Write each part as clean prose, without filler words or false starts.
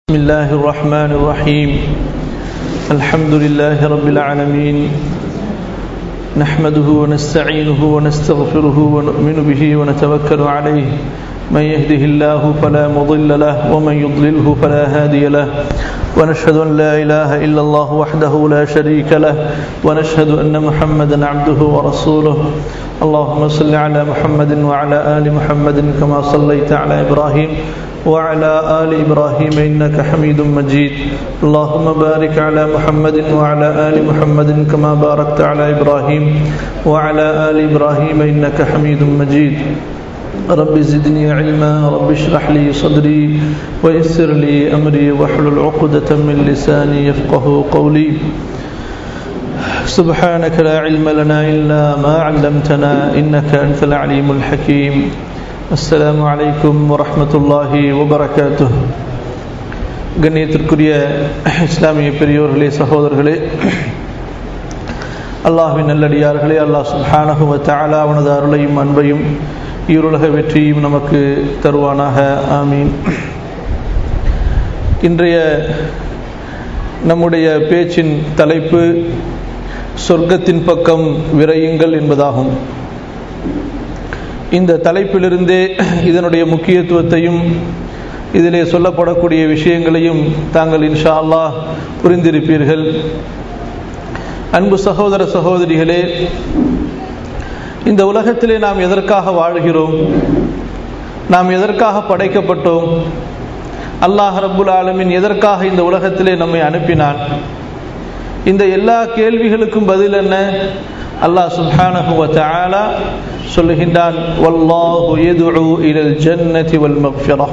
بسم الله الرحمن الرحيم الحمد لله رب العالمين نحمده ونستعينه ونستغفره ونؤمن به ونتوكل عليه من يهده الله فلا مضل له ومن يضلله فلا هادي له ونشهد أن لا إله إلا الله وحده لا شريك له ونشهد أن محمدا عبده ورسوله اللهم صل على محمد وعلى آل محمد كما صليت على إبراهيم وعلى آل إبراهيم إنك حميد مجيد اللهم بارك على محمد وعلى آل محمد كما باركت على إبراهيم وعلى آل إبراهيم إنك حميد مجيد رب زدني علما رب اشرح لي صدري ويسر لي أمري واحلل عقدة من لساني يفقه قولي سبحانك لا علم لنا إلا ما علمتنا إنك أنت العليم الحكيم السلام عليكم ورحمة الله وبركاته. கண்ணியத்திற்குரிய இஸ்லாமிய பெரியோர்களே, சகோதரர்களே, அல்லாஹ்வின் நல்லடியார்களே, அல்லாஹ் சுப்ஹானஹு வ தஆலா அவனது அருளையும் அன்பையும் ஈருலக வெற்றியும் நமக்கு தருவானாக, ஆமீன். இன்றைய நம்முடைய பேச்சின் தலைப்பு சொர்க்கத்தின் பக்கம் விரையுங்கள் என்பதாகும். இந்த தலைப்பிலிருந்தே இதனுடைய முக்கியத்துவத்தையும் இதிலே சொல்லப்படக்கூடிய விஷயங்களையும் தாங்கள் இன்ஷா அல்லாஹ் புரிந்திருப்பீர்கள். அன்பு சகோதர சகோதரிகளே, இந்த உலகத்திலே நாம் எதற்காக வாழ்கிறோம்? நாம் எதற்காக படைக்கப்பட்டோம்? அல்லாஹ் ரப்புல் ஆலமீன் எதற்காக இந்த உலகத்திலே நம்மை அனுப்பினான்? இந்த எல்லா கேள்விகளுக்கும் பதில் என்ன? அல்லாஹ் சுப்ஹானஹு வ தஆலா சொல்லுகின்றான், வல்லாஹு யதுஉ இலல் ஜன்னதி வல் மக்ஃபிரஹ்.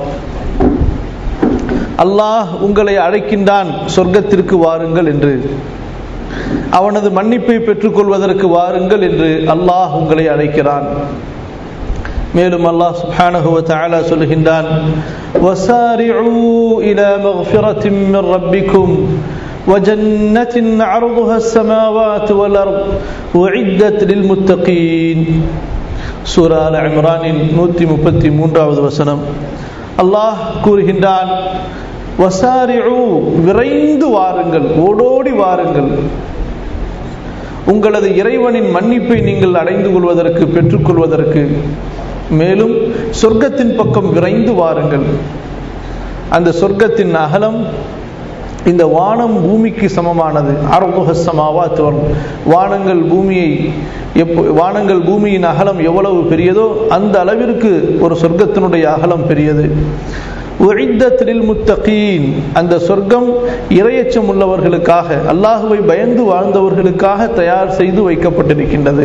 அல்லாஹ் உங்களை அழைக்கின்றான் சொர்க்கத்திற்கு வாருங்கள் என்று, அவனது மன்னிப்பை பெற்றுக்கொள்வதற்கு வாருங்கள் என்று அல்லாஹ் உங்களை அழைக்கிறான். மேலும் அல்லாஹ் சுப்ஹானஹு வ தஆலா சொல்லுகின்றான், வஸாரிஉ இலா மக்ஃபிரத்தின் மின் ரப்பிக்கும் وجنة عرضها السماوات والأرض وعدت للمتقين. சூரா அல் இம்ரானின் 133வது வசனம். அல்லாஹ் கூறுகின்றான், வஸாரிஉ, விரைந்து வாருங்கள், ஓடோடி வாருங்கள், உங்களது இறைவனின் மன்னிப்பை நீங்கள் அடைந்து கொள்வதற்கு, பெற்றுக்கொள்வதற்கு. மேலும் சொர்க்கத்தின் பக்கம் விரைந்து வாருங்கள். அந்த சொர்க்கத்தின் அகலம் இந்த வானம் பூமிக்கு சமமானது. அர்துஹஸ் ஸமாவாத் வல் அர்த், வானங்கள் பூமியின் அகலம் எவ்வளவு பெரியதோ அந்த அளவிற்கு ஒரு சொர்க்கத்தினுடைய அகலம் பெரியது. உஇத்தத் லில் முத்தகீன், அந்த சொர்க்கம் இறையச்சம் உள்ளவர்களுக்காக, அல்லாஹ்வை பயந்து வாழ்ந்தவர்களுக்காக தயார் செய்து வைக்கப்பட்டிருக்கின்றது.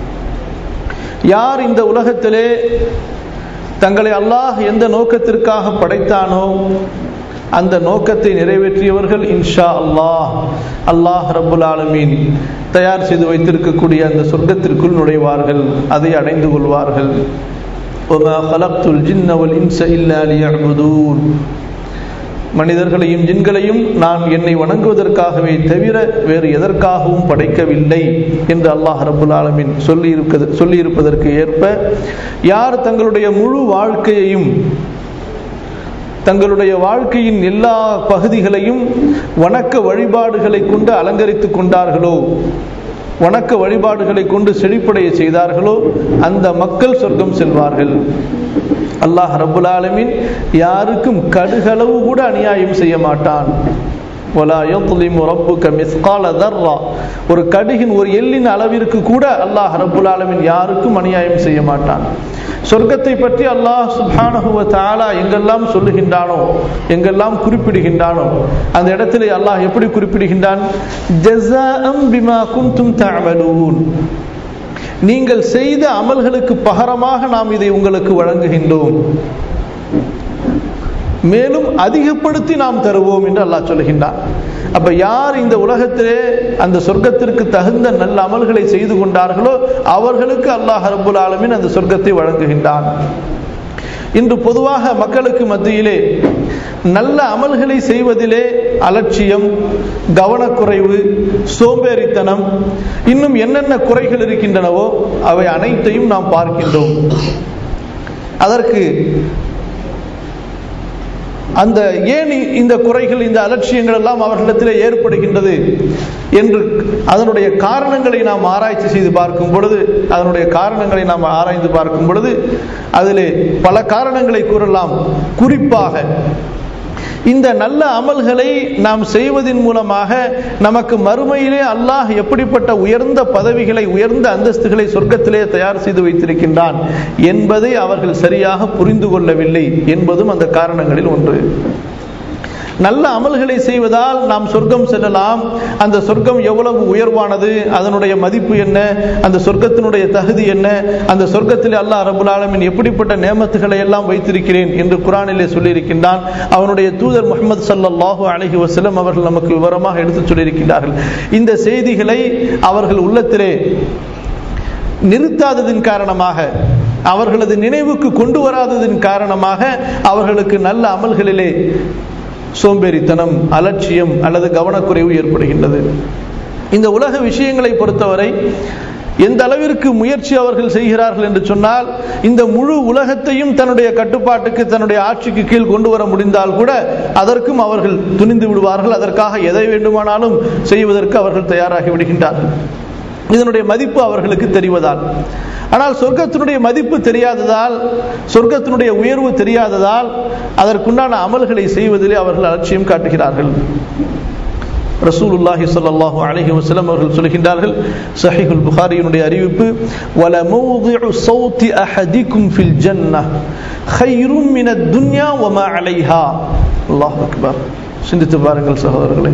யார் இந்த உலகத்திலே தங்களை அல்லாஹ் எந்த நோக்கத்திற்காக படைத்தானோ அந்த நோக்கத்தை நிறைவேற்றியவர்கள் இன்ஷா அல்லாஹ், அல்லாஹ் ரப்புல் ஆலமீன் தயார் செய்து வைத்திருக்கக்கூடிய அந்த சொர்க்கத்திற்குள் நுழைவார்கள், அதை அடைந்து கொள்வார்கள். வமா கலக்துல் ஜின்ன வல் இன்ஸ இல்லா லியஅ்புதூன், மனிதர்களையும் ஜின்களையும் நான் என்னை வணங்குவதற்காகவே தவிர வேறு எதற்காகவும் படைக்கவில்லை என்று அல்லாஹ் ரப்புல் ஆலமீன் சொல்லியிருப்பதற்கு ஏற்ப யார் தங்களுடைய முழு வாழ்க்கையையும், தங்களுடைய வாழ்க்கையின் எல்லா பகுதிகளையும் வணக்க வழிபாடுகளை கொண்டு அலங்கரித்துக் கொண்டார்களோ, வணக்க வழிபாடுகளை கொண்டு செழிப்படைய செய்தார்களோ, அந்த மக்கள் சொர்க்கம் செல்வார்கள். அல்லாஹ் ரப்புல் ஆலமீன் யாருக்கும் கடுகளவு கூட அநியாயம் செய்ய மாட்டான். வலா யظ்லிமு ரப்புக மிஸ்கால தர்ரா, ஒரு கடுகின் ஒரு எள்ளின் அளவிற்கு கூட அல்லாஹ் ரப்புல் ஆலமீன் யாருக்கும் அநியாயம் செய்ய மாட்டான். சொர்க்கத்தை பற்றி அல்லாஹ் சுப்ஹானஹு வ தஆலா எங்கெல்லாம் சொல்லுகின்றானோ, எங்கெல்லாம் குறிப்பிடுகின்றானோ, அந்த இடத்திலே அல்லாஹ் எப்படி குறிப்பிடுகின்றான்? ஜஸாஅம் பிமா குன்தும் தஅமலூன், நீங்கள் செய்த அமல்களுக்கு பகரமாக நாம் இதை உங்களுக்கு வழங்குகின்றோம், மேலும் அதிகப்படுத்தி நாம் தருவோம் என்று அல்லாஹ் சொல்லுகின்றான். அப்ப யார் இந்த உலகத்திலே அந்த சொர்க்கத்திற்கு தகுந்த நல்ல அமல்களை செய்து கொண்டார்களோ அவர்களுக்கு அல்லாஹ் ரப்புல் ஆலமீன் அந்த சொர்க்கத்தை வழங்குகின்றான். இன்று பொதுவாக மக்களுக்கு மத்தியிலே நல்ல அமல்களை செய்வதிலே அலட்சியம், கவனக்குறைவு, சோம்பேறித்தனம், இன்னும் என்னென்ன குறைகள் இருக்கின்றனவோ அவை அனைத்தையும் நாம் பார்க்கின்றோம். அதற்கு அந்த ஏன் இந்த குறைகள், இந்த அலட்சியங்கள் எல்லாம் அவர்களிடத்திலே ஏற்படுகின்றது என்று அதனுடைய காரணங்களை நாம் ஆராய்ச்சி செய்து பார்க்கும் பொழுது, அதிலே பல காரணங்களை கூறலாம். குறிப்பாக இந்த நல்ல அமல்களை நாம் செய்வதன் மூலமாக நமக்கு மறுமையிலே அல்லாஹ் எப்படிப்பட்ட உயர்ந்த பதவிகளை, உயர்ந்த அந்தஸ்துகளை சொர்க்கத்திலே தயார் செய்து வைத்திருக்கின்றான் என்பதை அவர்கள் சரியாக புரிந்து கொள்ளவில்லை என்பதும் அந்த காரணங்களில் ஒன்று. நல்ல அமல்களை செய்வதால் நாம் சொர்க்கம் செல்லலாம். அந்த சொர்க்கம் எவ்வளவு உயர்வானது, அதனுடைய மதிப்பு என்ன, அந்த சொர்க்கத்தினுடைய தகுதி என்ன, அந்த சொர்க்கத்தில் அல்லாஹ் ரப்பல் ஆலமீன் எப்படிப்பட்ட நேமத்துகளை எல்லாம் வைத்திருக்கிறேன் என்று குர்ஆனிலே சொல்லியிருக்கின்றான். அவனுடைய தூதர் முஹம்மது ஸல்லல்லாஹு அலைஹி வஸல்லம் அவர்கள் நமக்கு விவரமாக எடுத்துச் சொல்லியிருக்கிறார்கள். இந்த செய்திகளை அவர்கள் உள்ளத்திலே நிறுத்தாததின் காரணமாக, அவர்களது நினைவுக்கு கொண்டு வராததின் காரணமாக அவர்களுக்கு நல்ல அமல்களிலே சோம்பேறித்தனம், அலட்சியம் அல்லது கவனக்குறைவு ஏற்படுகின்றது. இந்த உலக விஷயங்களை பொறுத்தவரை எந்த அளவிற்கு முயற்சி அவர்கள் செய்கிறார்கள் என்று சொன்னால், இந்த முழு உலகத்தையும் தன்னுடைய கட்டுப்பாட்டுக்கு, தன்னுடைய ஆட்சிக்கு கீழ் கொண்டு வர முடிந்தால் கூட அதற்கும் அவர்கள் துணிந்து விடுவார்கள். அதற்காக எதை வேண்டுமானாலும் செய்வதற்கு அவர்கள் தயாராகி விடுகின்றார்கள், இதனுடைய மதிப்பு அவர்களுக்கு தெரிவதால். ஆனால் சொர்க்கத்தினுடைய மதிப்பு தெரியாததால், சொர்க்கத்தினுடைய உயர்வு தெரியாததால் அதற்குண்டான அமல்களை செய்வதிலே அவர்கள் அலட்சியம் காட்டுகிறார்கள். ரசூலுல்லாஹி ஸல்லல்லாஹு அலைஹி வஸல்லம் அவர்கள் சொல்கின்றார்கள், ஸஹீஹுல் புகாரியினுடைய அறிவிப்பு, வல மௌதிஉ ஸௌதி அஹதிக்கும் ஃபில் ஜன்னஹ் கைரும் மினத் துன்யா வமா அலைஹா. அல்லாஹ் அக்பர். சிந்தித்து பாருங்கள் சகோதரர்களே,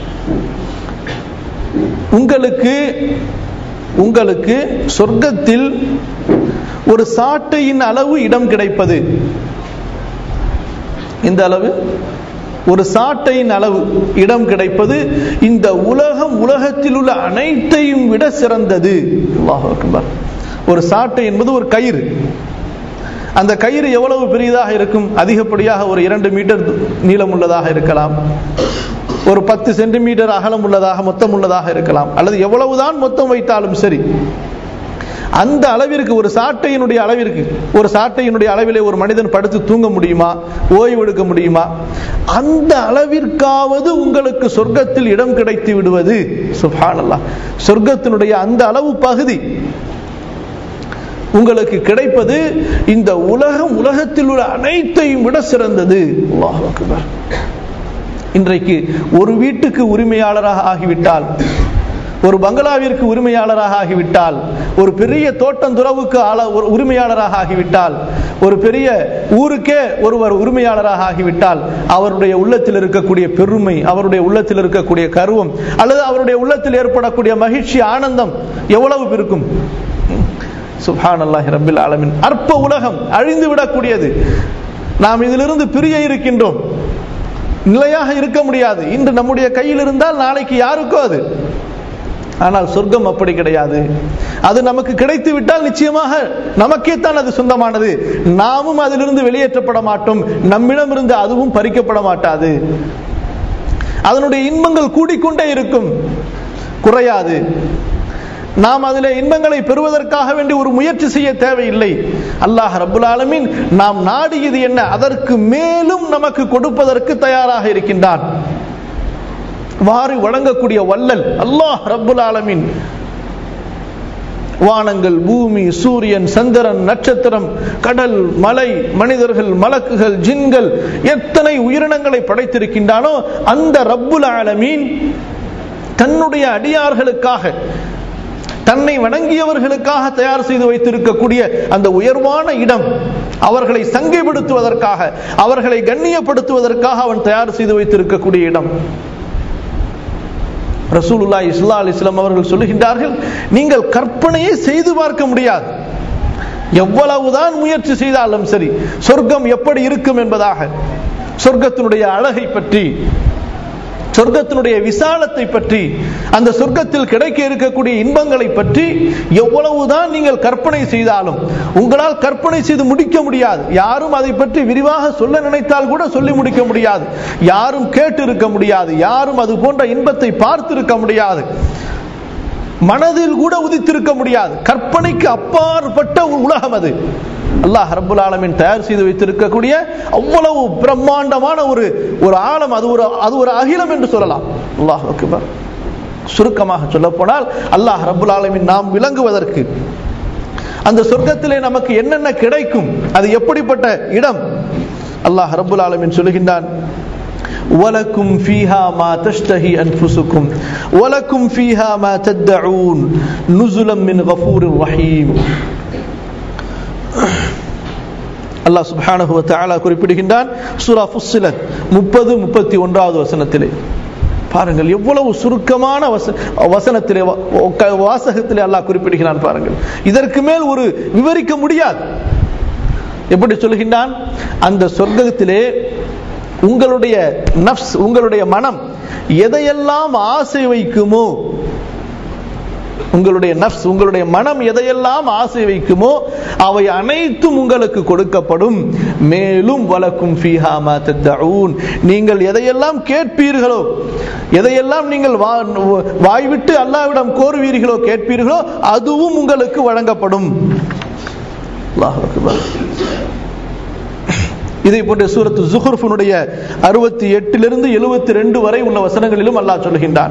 உங்களுக்கு சொர்க்கத்தில் ஒரு சாட்டையின் அளவு இடம் கிடைப்பது, இந்த அளவு, ஒரு சாட்டையின் அளவு இடம் கிடைப்பது இந்த உலகத்தில் உள்ள அனைத்தையும் விட சிறந்தது. அல்லாஹ் அக்பர். ஒரு சாட்டை என்பது ஒரு கயிறு. அந்த கயிறு எவ்வளவு பெரியதாக இருக்கும்? அதிகப்படியாக ஒரு 2 மீட்டர் நீளம் உள்ளதாக இருக்கலாம், ஒரு 10 சென்டிமீட்டர் அகலம் உள்ளதாக, மொத்தம் உள்ளதாக இருக்கலாம், அல்லது எவ்வளவுதான் மொத்தம் வைத்தாலும் சரி, அந்த அளவிற்கு, ஒரு சாட்டையினுடைய அளவிற்கு, ஒரு சாட்டையினுடைய அளவிலே ஒரு மனிதன் படுத்து தூங்க முடியுமா, ஓய்வு எடுக்க முடியுமா? அந்த அளவிற்காவது உங்களுக்கு சொர்க்கத்தில் இடம் கிடைத்து விடுவது, சுப்ஹானல்லாஹ், சொர்க்கத்தினுடைய அந்த அளவு பகுதி உங்களுக்கு கிடைப்பது இந்த உலகத்தில் உள்ள அனைத்தையும் விட சிறந்தது. அல்லாஹ் அக்பர். இன்றைக்கு ஒரு வீட்டுக்கு உரிமையாளராக ஆகிவிட்டால், ஒரு பங்களாவிற்கு உரிமையாளராக ஆகிவிட்டால், ஒரு பெரிய தோட்டந்துறவுக்கு உரிமையாளராக ஆகிவிட்டால், ஒரு பெரிய ஊருக்கே ஒருவர் உரிமையாளராக ஆகிவிட்டால், அவருடைய உள்ளத்தில் இருக்கக்கூடிய பெருமை, அவருடைய உள்ளத்தில் இருக்கக்கூடிய கர்வம், அல்லது அவருடைய உள்ளத்தில் ஏற்படக்கூடிய மகிழ்ச்சி, ஆனந்தம் எவ்வளவு இருக்கும்? சுப்ஹானல்லாஹி ரப்பில் ஆலமீன். அற்ப உலகம் அழிந்து விடக்கூடியது. நாம் இதிலிருந்து பிரிய இருக்கின்றோம், நிலையாக இருக்க முடியாது. இன்று நம்முடைய கையில் இருந்தால் நாளைக்கு யாருக்கோ அது. ஆனால் சொர்க்கம் அப்படி கிடையாது. அது நமக்கு கிடைத்து விட்டால் நிச்சயமாக நமக்கே தான் அது சொந்தமானது. நாமும் அதிலிருந்து வெளியேற்றப்பட மாட்டோம், நம்மிடமிருந்து அதுவும் பறிக்கப்பட மாட்டாது. அதனுடைய இன்பங்கள் கூடிக்கொண்டே இருக்கும், குறையாது. நாம் அதிலே இன்பங்களை பெறுவதற்காக வேண்டி ஒரு முயற்சி செய்ய தேவையில்லை. அல்லாஹ் ரப்புல் ஆலமீன் நாம் நாடியது என்ன, அதற்கு மேலும் நமக்கு கொடுப்பதற்கு தயாராக இருக்கின்றான். வாரி வழங்கக்கூடிய வல்லல் அல்லாஹ் ரப்புல் ஆலமீன். வானங்கள், பூமி, சூரியன், சந்திரன், நட்சத்திரம், கடல், மலை, மனிதர்கள், மலக்குகள், ஜின்கள், எத்தனை உயிரினங்களை படைத்திருக்கின்றானோ அந்த ரப்புல் ஆலமீன் தன்னுடைய அடியார்களுக்காக, தன்னை வணங்கியவர்களுக்காக தயார் செய்து வைத்திருக்கக்கூடிய அந்த உயர்வான இடம், அவர்களை சங்கைப்படுத்துவதற்காக, அவர்களை கண்ணியப்படுத்துவதற்காக அவன் தயார் செய்து வைத்திருக்கக்கூடிய இடம். ரசூலுல்லாஹி ஸல்லல்லாஹு அலைஹி வஸல்லம் அவர்கள் சொல்லுகின்றார்கள், நீங்கள் கற்பனையே செய்து பார்க்க முடியாது, எவ்வளவுதான் முயற்சி செய்தாலும் சரி, சொர்க்கம் எப்படி இருக்கும் என்பதாக, சொர்க்கத்தினுடைய அழகை பற்றி, சொர்க்கத்தினுடைய விசாலத்தை பற்றி, அந்த சொர்க்கத்தில் கிடைக்க இருக்கக்கூடிய இன்பங்களை பற்றி எவ்வளவுதான் நீங்கள் கற்பனை செய்தாலும் உங்களால் கற்பனை செய்து முடிக்க முடியாது. யாரும் அதை பற்றி விரிவாக சொல்ல நினைத்தால் கூட சொல்லி முடிக்க முடியாது. யாரும் கேட்டு இருக்க முடியாது, யாரும் அது போன்ற இன்பத்தை பார்த்திருக்க முடியாது, மனதில் கூட உதித்திருக்க முடியாது. கற்பனைக்கு அப்பாற்பட்ட ஒரு உலகம் அது. அல்லாஹ் ரப்புல் ஆலமீன் தயார் செய்து வைத்திருக்கக்கூடிய அவ்வளவு பிரம்மாண்டமான ஒரு ஆழம், அது ஒரு அகிலம் என்று சொல்லலாம். அல்லாஹ் அக்பர். சுருக்கமாக சொல்ல போனால் அல்லாஹ் ரப்புல் ஆலமீன் நாம் விளங்குவதற்கு அந்த சொர்க்கத்திலே நமக்கு என்னென்ன கிடைக்கும், அது எப்படிப்பட்ட இடம், அல்லாஹ் ரப்புல் ஆலமீன் சொல்லுகின்றான், வலக்கும் ஃபீஹா மா தஷ்தஹி அன்ஃபுசுக்கும் வலக்கும் ஃபீஹா மா தத்ஊன் நுஸுலம் மின் கஃபூரிர் ரஹீம். அல்லாஹ் சுப்ஹானஹு வ தஆலா குறிப்பிடுகின்றான் சூரா ஃபுஸ்ஸிலத் 30-31வது வசனத்திலே. பாருங்கள் எவ்வளவு சுருக்கமான வசனத்திலே வாசகத்திலே அல்லாஹ் குறிப்பிடுகிறான். பாருங்கள், இதற்கு மேல் ஒரு விவரிக்க முடியாது. எப்படி சொல்கின்றான், அந்த சொர்க்கத்திலே உங்களுடைய நஃப்ஸ், உங்களுடைய மனம் எதையெல்லாம் ஆசை வைக்குமோ, உங்களுடைய நஃப்ஸ், உங்களுடைய மனம் எதையெல்லாம் ஆசை வைக்குமோ அவை அனைத்தும் உங்களுக்கு கொடுக்கப்படும். மேலும் வலக்கும் ஃபீஹா மா தத்ஊன், நீங்கள் எதையெல்லாம் கேட்பீர்களோ, எதையெல்லாம் நீங்கள் வாய்விட்டு அல்லாஹ்விடம் கோருவீர்களோ, கேட்பீர்களோ, அதுவும் உங்களுக்கு வழங்கப்படும். அல்லாஹ் அக்பர். இதை போன்ற சூரத்து ஸுஹ்ருஃபுனுடைய 68 72 வரை உள்ள வசனங்களிலும் அல்லாஹ் சொல்கின்றான்,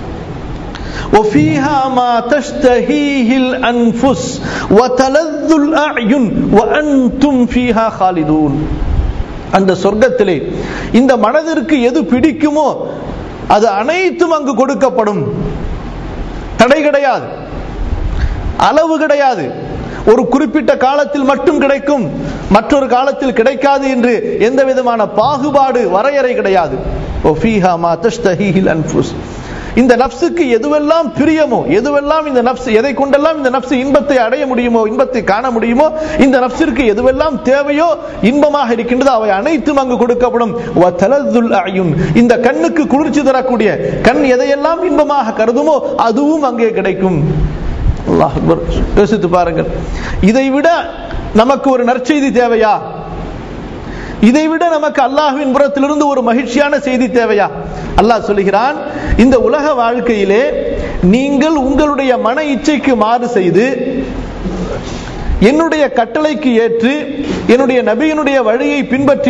وَفِيهَا مَا تَشْتَهِيهِ الْأَنفُسُ وَتَلَذُّ الْأَعْيُنُ وَأَنْتُمْ فِيهَا خَالِدُونَ. அந்த சொர்க்கத்திலே இந்த மனதிற்கு எது பிடிக்குமோ அது அனைத்தும் அங்கு கொடுக்கப்படும். தடை கிடையாது, அளவு கிடையாது. ஒரு குறிப்பிட்ட காலத்தில் மட்டும் கிடைக்கும், மற்றொரு காலத்தில் கிடைக்காது என்று எந்த விதமான பாகுபாடு, வரையறை கிடையாது. وَفِيهَا مَا تَشْتَهِيهِ الْأَنفُسُ. இந்த நஃப்ஸுக்கு எதுவெல்லாம் பிரியமோ, எதுவெல்லாம் இந்த நஃப்ஸ், எதை கொண்டெல்லாம் இந்த நஃப்ஸ் இன்பத்தை அடைய முடியுமோ, இன்பத்தை காண முடியுமோ, இந்த நஃப்ஸிற்கு எதுவெல்லாம் தேவையோ, இன்பமாக இருக்கின்றதோ அவை அனைத்தும் அங்கு கொடுக்கப்படும். வதலதுல் அயுன், இந்த கண்ணுக்கு குளிர்ச்சி தரக்கூடிய, கண் எதையெல்லாம் இன்பமாக கருதுமோ அதுவும் அங்கே கிடைக்கும். அல்லாஹ் அக்பர். யோசித்து பாருங்கள், இதைவிட நமக்கு ஒரு நற்செய்தி தேவையா? இதைவிட நமக்கு அல்லாஹ்வின் புறத்திலிருந்து ஒரு மகிழ்ச்சியான செய்தி தேவையா? அல்லாஹ் சொல்லுகிறான், இந்த உலக வாழ்க்கையிலே நீங்கள் உங்களுடைய மன இச்சைக்கு மாறு செய்து என்னுடைய கட்டளைக்கு ஏற்று என்னுடைய நபியினுடைய வழியை பின்பற்றி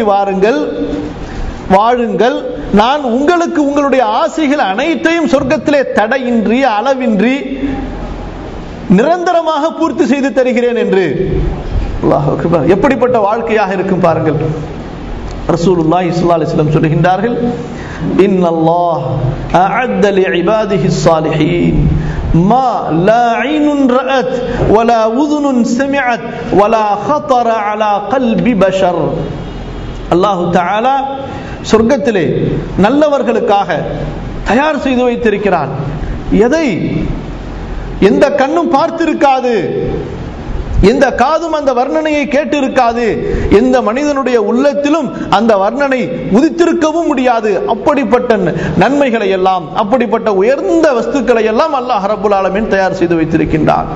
வாழுங்கள். நான் உங்களுக்கு உங்களுடைய ஆசைகள் அனைத்தையும் சொர்க்கத்திலே தடையின்றி, அளவின்றி, நிரந்தரமாக பூர்த்தி செய்து தருகிறேன் என்று. அல்லாஹ் அக்பர். எப்படிப்பட்ட வாழ்க்கையாக இருக்கும் பாருங்கள். ரசூலுல்லாஹி ஸல்லல்லாஹு அலைஹி வஸல்லம் சொல்கின்றார்கள், இன்னல்லாஹ் அஅத்த லிஇபாதிஹி ஸாலிஹீன் மா லா ஐனுன் ரஅத் வலா உதுனுன் சமிஅத் வலா خطر على قلب بشر. அல்லாஹ் தஆலா சொர்க்கத்திலே நல்லவர்களுக்காக தயார் செய்து வைத்திருக்கிறான். எதை எந்த கண்ணும் பார்த்திருக்காது, எந்த காதும் அந்த வர்ணனையை கேட்டு இருக்காது, எந்த மனிதனுடைய உள்ளத்திலும் அந்த வர்ணனை உதித்திருக்கவும் முடியாது. அப்படிப்பட்ட நன்மைகளை எல்லாம், அப்படிப்பட்ட உயர்ந்த வஸ்துக்களை எல்லாம் அல்லாஹ் ரப்புல் ஆலமீன் தயார் செய்து வைத்திருக்கின்றான்.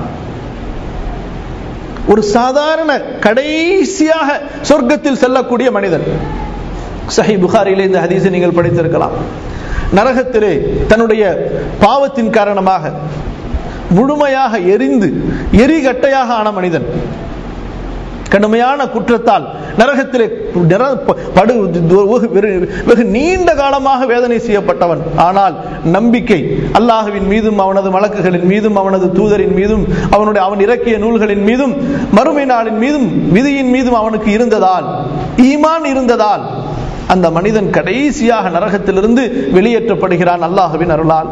ஒரு சாதாரண கடைசியாக சொர்க்கத்தில் செல்லக்கூடிய மனிதன், சஹீஹ் புகாரியிலே இந்த ஹதீஸை நீங்கள் படித்திருக்கலாம். நரகத்திலே தன்னுடைய பாவத்தின் காரணமாக முழுமையாக எரிகட்டையாக ஆன மனிதன், கடுமையான குற்றத்தால் நரகத்திலே வெகு நீண்ட காலமாக வேதனை செய்யப்பட்டவன். ஆனால் நம்பிக்கை அல்லாஹ்வின் மீதும், அவனது மலக்குகளின் மீதும், அவனது தூதரின் மீதும், அவன் இறக்கிய நூல்களின் மீதும், மறுமை நாளின் மீதும், விதியின் மீதும் அவனுக்கு இருந்ததால், ஈமான் இருந்ததால் அந்த மனிதன் கடைசியாக நரகத்திலிருந்து வெளியேற்றப்படுகிறான் அல்லாஹ்வின் அருளால்.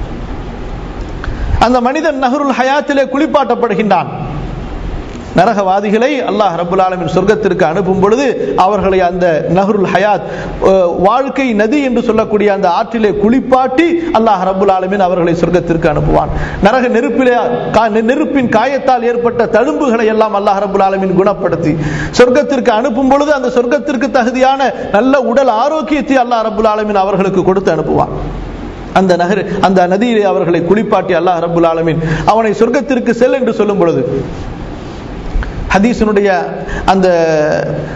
அந்த மனிதன் நஹருல் ஹயாத்திலே குளிப்பாட்டப்படுகின்றான். நரகவாதிகளை அல்லாஹ் ரப்புல் ஆலமீன் சொர்க்கத்திற்கு அனுப்பும் பொழுது அவர்களை அந்த நஹருல் ஹயாத், வாழ்க்கை நதி என்று சொல்லக்கூடிய அந்த ஆற்றிலே குளிப்பாட்டி அல்லாஹ் ரப்புல் ஆலமீன் அவர்களை சொர்க்கத்திற்கு அனுப்புவான். நரக நெருப்பின் காயத்தால் ஏற்பட்ட தழும்புகளை எல்லாம் அல்லாஹ் ரப்புல் ஆலமீன் குணப்படுத்தி சொர்க்கத்திற்கு அனுப்பும் பொழுது அந்த சொர்க்கத்திற்கு தகுதியான நல்ல உடல் ஆரோக்கியத்தை அல்லாஹ் ரப்புல் ஆலமீன் அவர்களுக்கு கொடுத்து அனுப்புவான். அந்த நதியிலே அவர்களை குளிப்பாட்டி அல்லாஹ் ரப்புல் ஆலமீன் அவனை சொர்க்கத்திற்கு செல் என்று சொல்லும் பொழுது, ஹதீஸினுடைய அந்த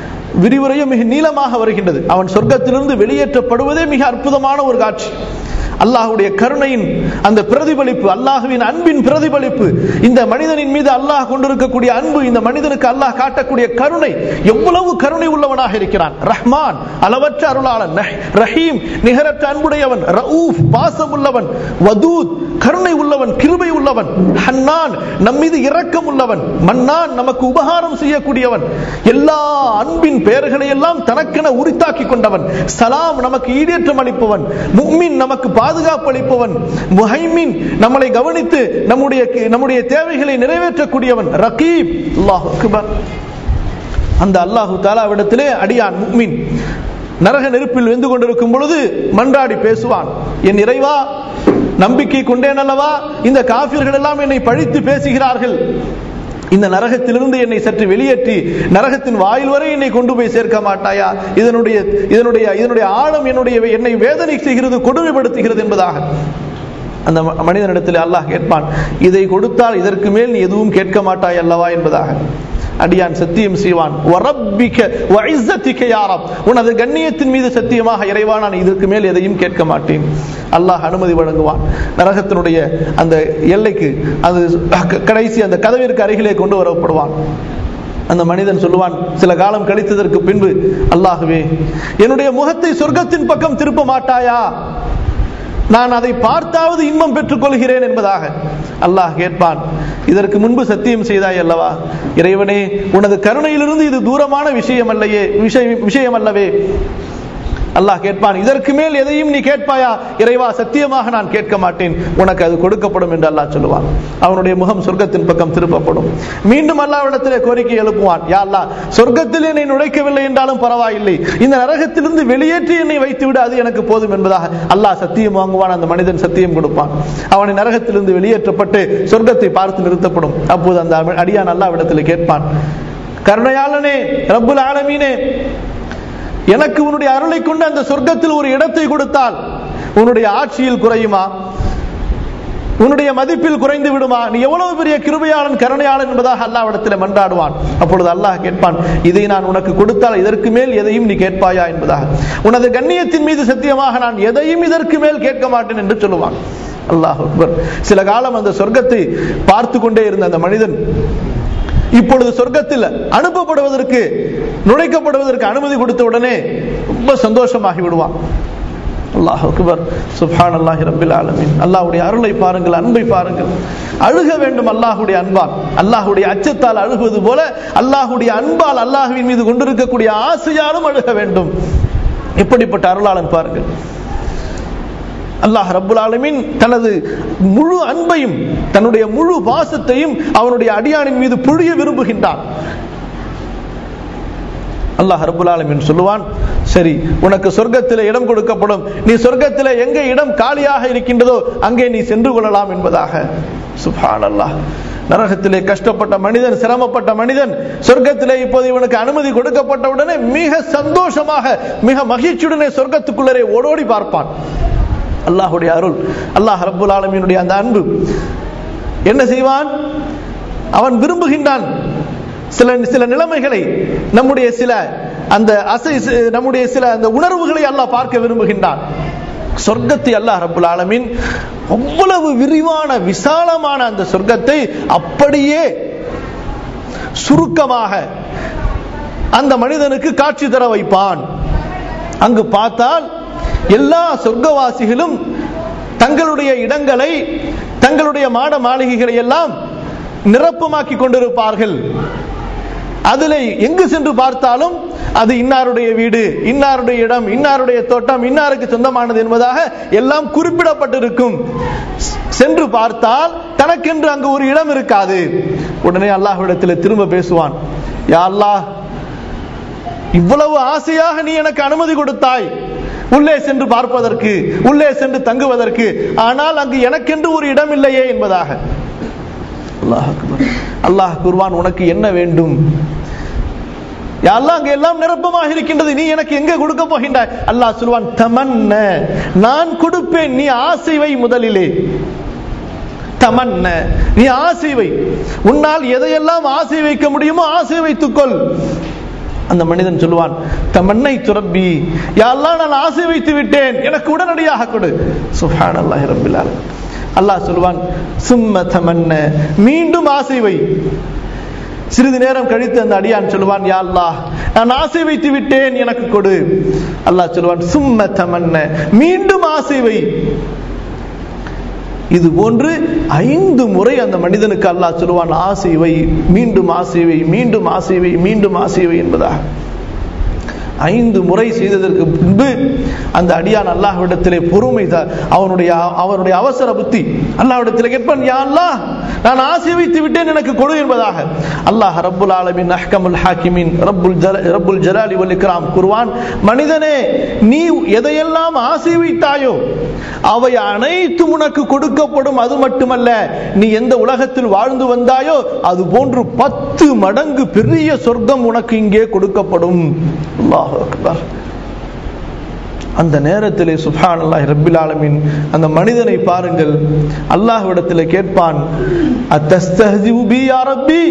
விரிவுரையும் மிக நீளமாக வருகின்றது. அவன் சொர்க்கத்திலிருந்து வெளியேற்றப்படுவதே மிக அற்புதமான ஒரு காட்சி. அல்லாஹ்வுடைய கருணையின் அந்த பிரதிபலிப்பு, அல்லாஹ்வின் அன்பின் பிரதிபலிப்பு. இந்த மனிதனின் மீது அல்லாஹ் கொண்டிருக்கக்கூடிய அன்பு, இந்த மனிதனுக்கு அல்லாஹ் காட்டக்கூடிய கருணை, எவ்வளவு கருணை உள்ளவனாக இருக்கிறான். ரஹ்மான் அளவற்ற அருளாளன், ரஹீம் நிகரற்ற அன்புடையவன், ரഊஃப் பாசம் உள்ளவன், வதூத் கருணை உள்ளவன், கிருபை உள்ளவன், ஹன்னான் நம் மீது இரக்கம் உள்ளவன், மன்னான் நமக்கு உபகாரம் செய்யக்கூடியவன், எல்லா அன்பின் பெயர்களை எல்லாம் தனக்கென உரித்தாக்கி கொண்டவன், சலாம் நமக்கு ஈடேற்றம் அளிப்பவன், முஃமின் நமக்கு பாதுகாப்பு அளிப்பவன், முஹைமின் நம்மளை கவனித்து நம்முடைய தேவைகளை நிறைவேற்றக்கூடியவன், ரகீப். அல்லாஹ் அக்பர். அந்த அல்லாஹு தஆலாவிடத்திலே அடியான் முஃமின் நரக நெருப்பில் வெந்து கொண்டிருக்கும் பொழுது மன்றாடி பேசுவான், என் இறைவா, நம்பிக்கை கொண்டேன் அல்லவா, இந்த காஃபிர்கள் எல்லாம் என்னை பழித்து பேசுகிறார்கள், இந்த நரகத்திலிருந்து என்னை சற்று வெளியேற்றி நரகத்தின் வாயில் வரை என்னை கொண்டு போய் சேர்க்க மாட்டாயா? இதனுடைய ஆழம் என்னை வேதனை செய்கிறது, கொடுமைப்படுத்துகிறது என்பதாக அந்த மனிதனிடத்தில் அல்லாஹ் கேட்பான், இதை கொடுத்தால் இதற்கு மேல் நீ எதுவும் கேட்க மாட்டாய் அல்லவா என்பதாக. அடியான் சத்தியம் செய்வான், உனது கண்ணியத்தின் மீது சத்தியமாக இறைவா, நான் இதற்கு மேல் எதையும் கேட்க மாட்டேன். அல்லாஹ் அனுமதி வழங்குவான். நரகத்தினுடைய அந்த எல்லைக்கு, அது கடைசி அந்த கதவிற்கு அருகிலே கொண்டு வரப்படுவான். அந்த மனிதன் சொல்லுவான், சில காலம் கழித்ததற்கு பின்பு, அல்லாஹ்வே, என்னுடைய முகத்தை சொர்க்கத்தின் பக்கம் திருப்ப மாட்டாயா? நான் அதை பார்த்தாவது இன்பம் பெற்றுக் கொள்கிறேன் என்பதாக. அல்லாஹ் கேட்பான், இதற்கு முன்பு சத்தியம் செய்தாய் அல்லவா? இறைவனே, உனது கருணையிலிருந்து இது தூரமான விஷயம் அல்லவே. அல்லாஹ் கேட்பான், இதற்கு மேல் எதையும் நீ கேட்பாயா? இறைவா, சத்தியமாக நான் கேட்க மாட்டேன், உனக்கு அது கொடுக்கப்படும் என்று அல்லாஹ் சொல்லுவான். அவனுடைய முகம் சொர்க்கத்தின் பக்கம் திருப்பப்படும். மீண்டும் அல்லாஹ்விடத்திலே கோரிக்கை எழுப்புவான், யா அல்லாஹ், சொர்க்கத்தில் என்னை நுழைக்கவில்லை என்றாலும் பரவாயில்லை, இந்த நரகத்திலிருந்து வெளியேற்றி என்னை வைத்துவிடு, அது எனக்கு போதும் என்பதாக அல்லாஹ் சத்தியம் வாங்குவான். அந்த மனிதன் சத்தியம் கொடுப்பான். அவனை நரகத்திலிருந்து வெளியேற்றப்பட்டு சொர்க்கத்தை பார்த்து நிறுத்தப்படும். அப்போது அந்த அடியான் அல்லாஹ்விடத்திலே கேட்பான், கருணையாளனே, ரப்புல் ஆலமீனே, எனக்கு உன்னுடைய அருளை கொண்டு அந்த சொர்க்கத்தில் ஒரு இடத்தை கொடுத்தால் உன்னுடைய ஆட்சியில் குறையுமா? உன்னுடைய மதிப்பில் குறைந்து விடுமா? நீ எவ்வளவு பெரிய கிருபையாளன், கருணையாளன் என்பதாக அல்லாஹ்விடத்தில் மன்றாடுவான். அப்பொழுது அல்லாஹ் கேட்பான், இதை நான் உனக்கு கொடுத்தால் இதற்கு மேல் எதையும் நீ கேட்பாயா என்பதாக. உனது கண்ணியத்தின் மீது சத்தியமாக நான் எதையும் இதற்கு மேல் கேட்க மாட்டேன் என்று சொல்லுவான். அல்லாஹ் அக்பர். சில காலம் அந்த சொர்க்கத்தை பார்த்து கொண்டே இருந்த அந்த மனிதன் இப்பொழுது சொர்க்கத்தில் அனுப்பப்படுவதற்கு, நுழைக்கப்படுவதற்கு அனுமதி கொடுத்த உடனே ரொம்ப சந்தோஷமாகி விடுவான். அல்லாஹ் அக்பர். சுப்ஹானல்லாஹி ரப்பில் ஆலமீன். அல்லாஹ்வுடைய அருளை பாருங்கள், அன்பை பாருங்கள். அழுக வேண்டும் அல்லாஹ்வுடைய அன்பால். அல்லாஹ்வுடைய அச்சத்தால் அழுகுவது போல அல்லாஹ்வுடைய அன்பால், அல்லாஹ்வின் மீது கொண்டிருக்கக்கூடிய ஆசையாலும் அழுக வேண்டும். எப்படிப்பட்ட அருளாளன் பாருங்கள். அல்லாஹ் ரப்புல் ஆலமீன் தனது முழு அன்பையும், தன்னுடைய முழு பாசத்தையும் அவனுடைய அடியானின் மீது பொழிய விரும்புகின்றான். அல்லாஹ் ரப்புல் ஆலமீன் சொல்லுவான், சரி, உனக்கு சொர்க்கத்திலே இடம் கொடுக்கப்படும், நீ சொர்க்கத்திலே எங்கே இடம் காலியாக இருக்கின்றதோ அங்கே நீ சென்று கொள்ளலாம் என்பதாக. சுப்ஹானல்லாஹ். நரகத்திலே கஷ்டப்பட்ட மனிதன், சிரமப்பட்ட மனிதன், சொர்க்கத்திலே இப்போது இவனுக்கு அனுமதி கொடுக்கப்பட்ட உடனே மிக சந்தோஷமாக, மிக மகிழ்ச்சியுடனே சொர்க்கத்துக்குள்ளே ஓடோடி பார்ப்பான். அல்லாஹ்வுடைய அருள், அல்லாஹ் ரப்புல் ஆலமீனுடைய அந்த அன்பு என்ன செய்வான்? அவன் விரும்புகின்றான் சில நிலைமைகளை, நம்முடைய சில அந்த உணர்வுகளை அல்லாஹ் பார்க்க விரும்புகின்றான். சொர்க்கத்தை அல்லாஹ் ரப்புல் ஆலமீன் அவ்வளவு விரிவான, விசாலமான அந்த சொர்க்கத்தை அப்படியே சுருக்கமாக அந்த மனிதனுக்கு காட்சி தர வைப்பான். அங்கு பார்த்தால் எல்லா சொர்க்கவாசிகளும் தங்களுடைய இடங்களை, தங்களுடைய மாட மாளிகைகளை எல்லாம் நிரப்பமாக்கி கொண்டிருப்பார்கள். அதில் எங்கு சென்று பார்த்தாலும் அது இன்னாருடைய வீடு, இன்னாருடைய இடம், இன்னாருடைய தோட்டம், இன்னாருக்கு சொந்தமானது என்பதாக எல்லாம் குறிப்பிடப்பட்டிருக்கும். சென்று பார்த்தால் தனக்கென்று அங்கு ஒரு இடம் இருக்காது. உடனே அல்லாஹ்விடத்தில் திரும்ப பேசுவான், யா அல்லாஹ், இவ்வளவு ஆசையாக நீ எனக்கு அனுமதி கொடுத்தாய் உள்ளே சென்று பார்ப்பதற்கு, உள்ளே சென்று தங்குவதற்கு, ஆனால் அங்கு எனக்கென்று ஒரு இடம் இல்லையே என்பதாக. அல்லாஹ் அக்பர். அல்லாஹ் கூறுவான், உனக்கு என்ன வேண்டும்? யா அல்லாஹ், அங்கு எல்லாம் நிரப்பமாக இருக்கின்றது, நீ எனக்கு எங்கே கொடுக்க போகின்றாய்? அல்லாஹ் சொல்வான், தமன்ன, நான் கொடுப்பேன், நீ ஆசை வை. முதலிலே தமன்ன, நீ ஆசை வை. உன்னால் எதையெல்லாம் ஆசை வைக்க முடியுமோ ஆசை வைத்துக்கொள். அந்த மனிதன் சொல்லுவான், தமன்னை துரப்பி, யா அல்லாஹ் நான் ஆசை வைத்து விட்டேன், எனக்கு உடனடியாக கொடு. சுப்ஹானல்லாஹி ரப்பில் ஆலமீன். அல்லாஹ் சொல்வான், சும்ம தமன்ன, மீண்டும் ஆசை வை. சிறிது நேரம் கழித்து அந்த அடியான் சொல்லுவான், யா அல்லாஹ் நான் ஆசை வைத்து விட்டேன், எனக்கு கொடு. அல்லாஹ் சொல்வான், சும்ம தமன்ன, மீண்டும் ஆசை வை. இது போன்று 5 முறை அந்த மனிதனுக்கு அல்லாஹ் சொல்லுவான், ஆசை வை, மீண்டும் ஆசை வை, மீண்டும் ஆசை வை, மீண்டும் ஆசை வை என்பதாக. 5 முறை செய்ததற்கு பின்பு அந்த அடியான் அல்லாஹ்விடத்திலே பொறுமை, அவனுடைய அவசர புத்தி அல்லாஹ்விடத்திலே கேட்பான், யா அல்லாஹ் நான் ஆசை வைத்து விட்டேன், எனக்கு கொடு என்பதாக. அல்லாஹ் ரப்புல் ஆலமீன் அஹ்கமுல் ஹாக்கிமீன் ரப்புல் ஜலாலி வல் இக்ராம் கூறுவான், மனிதனே நீ எதையெல்லாம் ஆசை வைத்தாயோ அவை அனைத்தும் உனக்கு கொடுக்கப்படும். அது மட்டுமல்ல, நீ எந்த உலகத்தில் வாழ்ந்து வந்தாயோ அது போன்று 10 மடங்கு பெரிய சொர்க்கம் உனக்கு இங்கே கொடுக்கப்படும். அல்லாஹு அக்பர். அந்த நேரத்திலே சுப்ஹானல்லாஹி ரப்பில் ஆலமீன் அந்த மனிதனை பாருங்கள், அல்லாஹ்விடத்திலே கேட்பான், அத்தஸ்தஹ்ஜிஉ பி யா ரப்பி,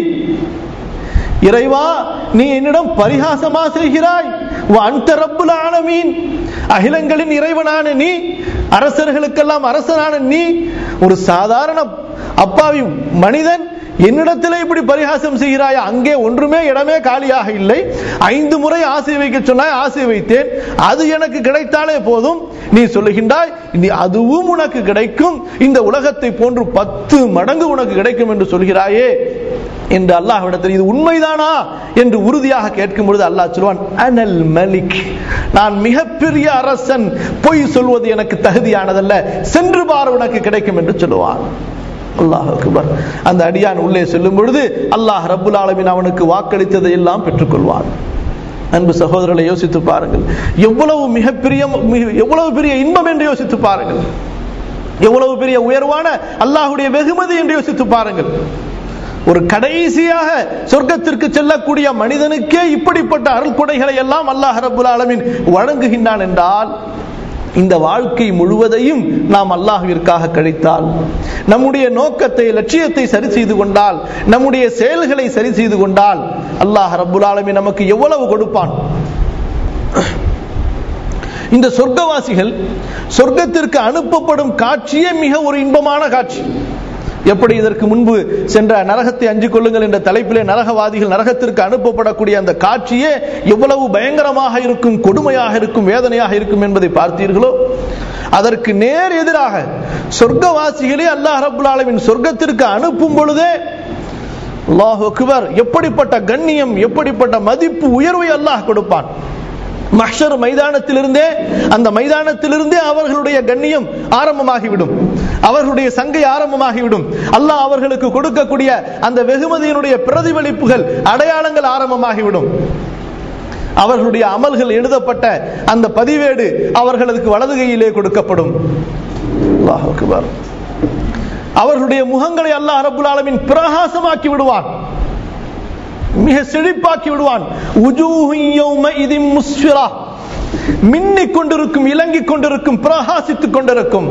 இறைவா நீ என்னிடம் பரிகாசமா செய்கிறாய்? வ அன்த ரப்புல் ஆலமீன், அகிலங்களின் இறைவனான நீ, அரசர்களுக்கெல்லாம் அரசனான நீ, ஒரு சாதாரண அப்பாவி மனிதன் என்னிடத்திலே இப்படி பரிகாசம் செய்கிறாயா? அங்கே ஒன்றுமே இடமே காலியாக இல்லை. 5 முறை ஆசை வைக்க சொன்னாய், ஆசை வைத்தேன், அது எனக்கு கிடைத்தாலே போதும். நீ சொல்லுகின்றாய் நீ அதுவும் உனக்கு கிடைக்கும், இந்த உலகத்தை போன்று 10 மடங்கு உனக்கு கிடைக்கும் என்று சொல்கிறாயே என்று அல்லாஹ்விடத்தில் இது உண்மைதானா என்று உறுதியாக கேட்கும் பொழுது அல்லாஹ் சொல்வான், அனல் மலிக், நான் மிகப்பெரிய அரசன், பொய் சொல்வது எனக்கு தகுதியானதல்ல, சென்று பார் உனக்கு கிடைக்கும் என்று சொல்லுவான். அல்லாஹ் அக்பர். அந்த அடியான் உள்ளே செல்லும் பொழுது அல்லாஹ் ரப்புல் ஆலமீன் அவனுக்கு வாக்களித்ததை எல்லாம் பெற்றுக்கொள்வான். அன்பு சகோதரர்களை யோசித்து பாருங்கள், எவ்வளவு பெரிய இன்பம் என்று யோசித்து பாருங்கள், எவ்வளவு பெரிய உயர்வான அல்லாஹ்வுடைய வெகுமதி என்று யோசித்து பாருங்கள். ஒரு கடைசியாக சொர்க்கத்திற்கு செல்லக்கூடிய மனிதனுக்கே இப்படிப்பட்ட அருள் கொடைகளை எல்லாம் அல்லாஹ் ரப்புல் ஆலமீன் வழங்குகின்றான் என்றால், இந்த வாழ்க்கை முழுவதையும் நாம் அல்லாஹ்விற்காக கழித்தால், நம்முடைய நோக்கத்தை லட்சியத்தை சரி செய்து கொண்டால், நம்முடைய செயல்களை சரி செய்து கொண்டால், அல்லாஹ் ரப்புல் ஆலமீன் நமக்கு எவ்வளவு கொடுப்பான். இந்த சொர்க்கவாசிகள் சொர்க்கத்திற்கு அனுப்பப்படும் காட்சியே மிக ஒரு இன்பமான காட்சி. எப்படி இதற்கு முன்பு சென்ற நரகத்தை அஞ்சிக் கொள்ளுங்கள் என்ற தலைப்பிலே நரகவாதிகள் நரகத்திற்கு அனுப்பப்படக்கூடிய அந்த காட்சியே எவ்வளவு பயங்கரமாக இருக்கும், கொடுமையாக இருக்கும், வேதனையாக இருக்கும் என்பதை பார்த்தீர்களோ, அதற்கு நேர் எதிராக சொர்க்கவாசிகளே அல்லாஹ் ரப்புல் ஆலமீன் சொர்க்கத்திற்கு அனுப்பும் பொழுதே அல்லாஹு அக்பர், எப்படிப்பட்ட கண்ணியம், எப்படிப்பட்ட மதிப்பு, உயர்வை அல்லாஹ் கொடுப்பான். மஹ்ஷர் மைதானத்திலிருந்தே, அந்த மைதானத்திலிருந்தே அவர்களுடைய கண்ணியம் ஆரம்பமாகிவிடும், அவர்களுடைய சங்கை ஆரம்பமாகிவிடும். அல்லாஹ் அவர்களுக்கு கொடுக்கக்கூடிய அந்த வெகுமதியினுடைய பிரதிபலிப்புகள், அடையாளங்கள் ஆரம்பமாகிவிடும். அவர்களுடைய அமல்கள் எழுதப்பட்ட அந்த பதிவேடு அவர்களுக்கு வலது கையிலே கொடுக்கப்படும். அல்லாஹ் அக்பர். அவர்களுடைய முகங்களை அல்லாஹ் ரப்புல் ஆலமீன் பிரகாசமாக்கி விடுவான், மிக செழிப்பாக்கி விடுவான். மின்னிக் கொண்டிருக்கும், இலங்கிக் கொண்டிருக்கும், பிரகாசித்துக் கொண்டிருக்கும்.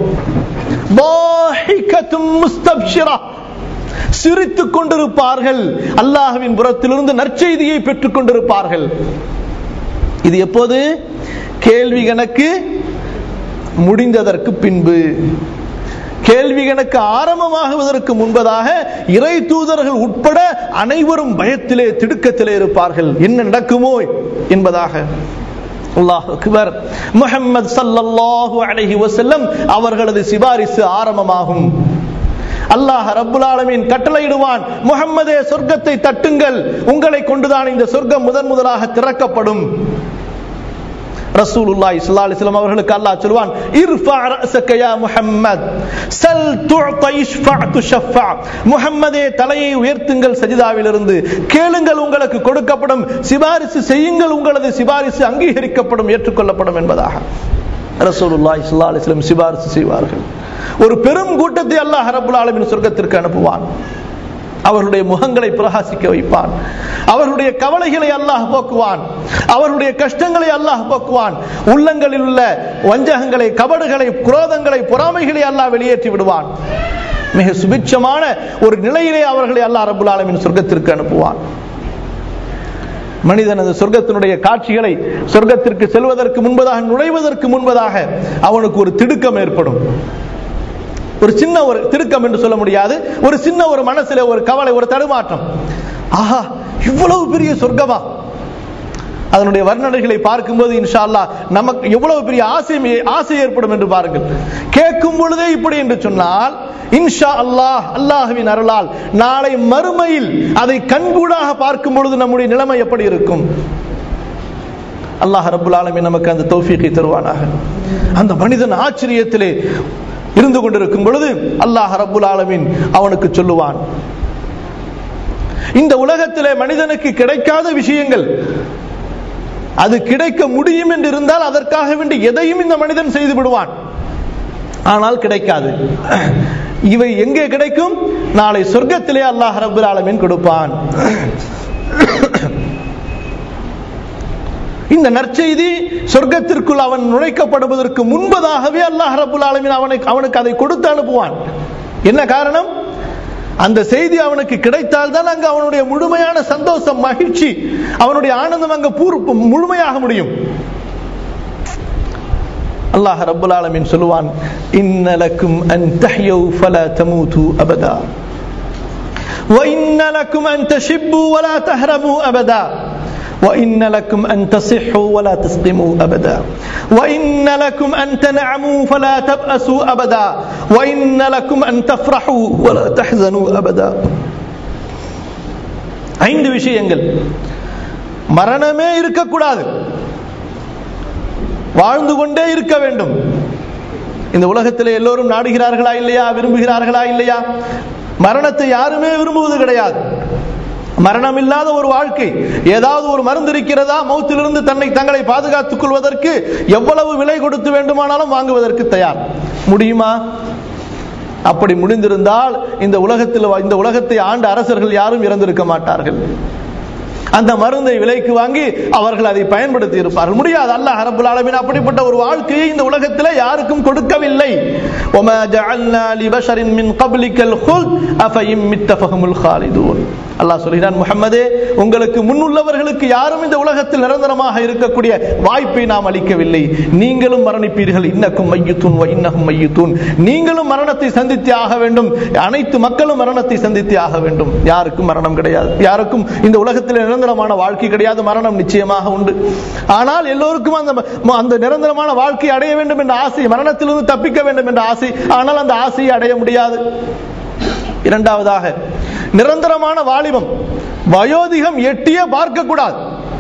சிரித்துக் கொண்டிருப்பார்கள், அல்லாஹ்வின் புறத்திலிருந்து நற்செய்தியை பெற்றுக் கொண்டிருப்பார்கள். இது எப்போது? கேள்வி கணக்கு முடிந்ததற்கு பின்பு. கேள்வி கணக்கு ஆரம்பமாகுவதற்கு முன்பதாக இறை தூதர்கள் உட்பட அனைவரும் பயத்திலே, திடுக்கத்திலே இருப்பார்கள், என்ன நடக்குமோ என்பதாக. அல்லாஹ் அக்பர். முஹம்மது ஸல்லல்லாஹு அலைஹி வஸல்லம் அவர்களது சிபாரிசு ஆரம்பமாகும். அல்லாஹ் ரப்புல் ஆலமீன் கட்டளையிடுவான், முஹம்மதே சொர்க்கத்தை தட்டுங்கள், உங்களை கொண்டுதான் இந்த சொர்க்கம் முதலாக திறக்கப்படும். ரசூலுல்லாஹி ஸல்லல்லாஹு அலைஹி வஸல்லம் அவர்களுக்கு அல்லாஹ் சொல்வான், இர்ஃபா ரஅஸக யா முஹம்மத் ஸல் துஅத இஷ்ஃபா துஷஃபா. முஹம்மதே தலையை உயர்த்துங்கள் சஜிதாவிலிருந்து, கேளுங்கள் உங்களுக்கு கொடுக்கப்படும், சிபாரிசு செய்யுங்கள் உங்களது சிபாரிசு அங்கீகரிக்கப்படும், ஏற்றுக்கொள்ளப்படும் என்பதாக ரசூலுல்லாஹி ஸல்லல்லாஹு அலைஹி வஸல்லம் சிபாரிசு செய்வார்கள். ஒரு பெரும் கூட்டத்தை அல்லாஹ் ரப்புல் ஆலமீன் சொர்க்கத்திற்கு அனுப்புவான். அவர்களுடைய முகங்களை பிரகாசிக்க வைப்பான், அவர்களுடைய கவலைகளை அல்லாஹ் போக்குவான், அவர்களுடைய கஷ்டங்களை அல்லாஹ் போக்குவான், உள்ளங்களில் உள்ள வஞ்சகங்களை, கபடுகளை, குரோதங்களை, பொறாமைகளை அல்லாஹ் வெளியேற்றி விடுவான். மிக சுபிட்சமான ஒரு நிலையிலே அவர்களை அல்லாஹ் ரப்புல் ஆலமீன் சொர்க்கத்திற்கு அனுப்புவான். மனிதன் அந்த சொர்க்கத்தினுடைய காட்சிகளை, சொர்க்கத்திற்கு செல்வதற்கு முன்பதாக, நுழைவதற்கு முன்பதாக அவனுக்கு ஒரு திடுக்கம் ஏற்படும். ஒரு சின்ன ஒரு திடுக்கம் என்று சொல்ல முடியாது, ஒரு சின்ன ஒரு மனசுல ஒரு கவலை, ஒரு தடுமாற்றம். ஆஹா, இவ்வளவு பெரிய சொர்க்கமா? அதனுடைய வர்ணனைகளை பார்க்கும்போது இன்ஷா அல்லாஹ் நமக்கு எவ்வளவு பெரிய ஆசை ஏற்படும் என்று பாருங்கள். கேட்கும் பொழுதே இப்படி என்று சொன்னால் இன்ஷா அல்லாஹ், அல்லாஹ்வின் அருளால் நாளை மறுமையில் அதை கண்கூடாக பார்க்கும் பொழுது நம்முடைய நிலைமை எப்படி இருக்கும்? அல்லாஹ் ரப்புல் ஆலமீன் நமக்கு அந்த தௌஃபீகை தருவானாக. அந்த மனிதன் ஆச்சரியத்திலே இருந்து கொண்டிருக்கும் பொழுது அல்லாஹ் ரப்புல் ஆலமீன் அவனுக்கு சொல்லுவான், இந்த உலகத்திலே மனிதனுக்கு கிடைக்காத விஷயங்கள், அது கிடைக்க முடியும் என்று இருந்தால் அதற்காக வேண்டி எதையும் இந்த மனிதன் செய்து விடுவான். ஆனால் கிடைக்காது. இவை எங்கே கிடைக்கும்? நாளை சொர்க்கத்திலே அல்லாஹ் ரப்புல் ஆலமீன் கொடுப்பான். இந்த நற்செய்தி சொர்க்கத்திற்குள் அவன் நுழைக்கப்படுவதற்கு முன்பதாகவே அல்லாஹ் ரப்புல் ஆலமீன் அவனுக்கு அதை கொடுத்து அனுப்புவான். என்ன காரணம்? அந்த செய்தி அவனுக்கு கிடைத்தால் தான் அங்கு அவனுடைய முழுமையான சந்தோஷம், மகிழ்ச்சி, அவனுடைய ஆனந்தம் அங்கு முழுமையாக முடியும். அல்லாஹ் ரப்புல் ஆலமீன் சொல்லுவான், இன்னலக்கும் அன் தஹ்யு ஃபலா தமூது அபதா வ இன்னலக்கும் அன் தஷிப்பு வலா தஹரமு அபதா وَإِنَّ لَكُمْ أَن تَصِحُّوا وَلَا تَسْقِمُوا أَبَدًا وَإِنَّ لَكُمْ أَن تَنْعَمُوا فَلَا تَبْأَسُوا أَبَدًا وَإِنَّ لَكُمْ أَن تَفْرَحُوا وَلَا تَحْزَنُوا أَبَدًا. 5 விஷயங்கள். மரணமே இருக்கக்கூடாது, வாழ்ந்து கொண்டே இருக்க வேண்டும். இந்த உலகத்தில் எல்லோரும் நாடுகிறார்களா இல்லையா, விரும்புகிறார்களா இல்லையா? மரணத்தை யாருமே விரும்புவது கிடையாது. மரணம் இல்லாத ஒரு வாழ்க்கை. ஏதாவது ஒரு மருந்து இருக்கிறதா? மௌத்திலிருந்து தங்களை பாதுகாத்துக் கொள்வதற்கு எவ்வளவு விலை கொடுத்து வேண்டுமானாலும் வாங்குவதற்கு தயார். முடியுமா? அப்படி முடிந்திருந்தால் இந்த உலகத்தை ஆண்ட அரசர்கள் யாரும் இறந்திருக்க மாட்டார்கள். அந்த மருந்தை விலைக்கு வாங்கி அவர்கள் அதை பயன்படுத்தி இருப்பார்கள். முடியாது. அல்லாஹ் ரப்புல் ஆலமீன் அப்படிப்பட்ட ஒரு வாழ்க்கையை இந்த உலகத்தில் யாருக்கும் கொடுக்கவில்லை. وَمَا جَعَلْنَا لِبَشَرٍ مِّن قَبْلِكَ الْخُلْدَ أَفَإِن مِّتَّ فَهُمُ الْخَالِدُونَ. அல்லாஹ் சொல்கிறான், முஹம்மதே, உங்களுக்கு முன்னுள்ளவர்களுக்கு யாரும் இந்த உலகத்தில் நிரந்தரமாக இருக்கக்கூடிய வாய்ப்பை நாம் அளிக்கவில்லை. நீங்களும் மரணிப்பீர்கள். இன்னக்கும் மையித்தூன் வ இன்னஹும் மையித்தூன். நீங்களும் மரணத்தை சந்தித்தே ஆக வேண்டும். அனைத்து மக்களும் மரணத்தை சந்தித்தே ஆக வேண்டும். யாருக்கும் மரணம் கிடையாது. யாருக்கும் இந்த உலகத்தில் நிரந்தரமான வாழ்க்கை கிடையாது. மரணம் நிச்சயமாக உண்டு. ஆனால் எல்லோருக்கும் அந்த நிரந்தரமான வாழ்க்கை அடைய வேண்டும் என்ற ஆசை, மரணத்திலிருந்து தப்பிக்க வேண்டும் என்ற ஆசை. ஆனால் அந்த ஆசையை அடைய முடியாது. இரண்டாவதாக, நிரந்தரமான வாலிபம், வயோதிகம் எட்டிய பார்க்க கூடாது.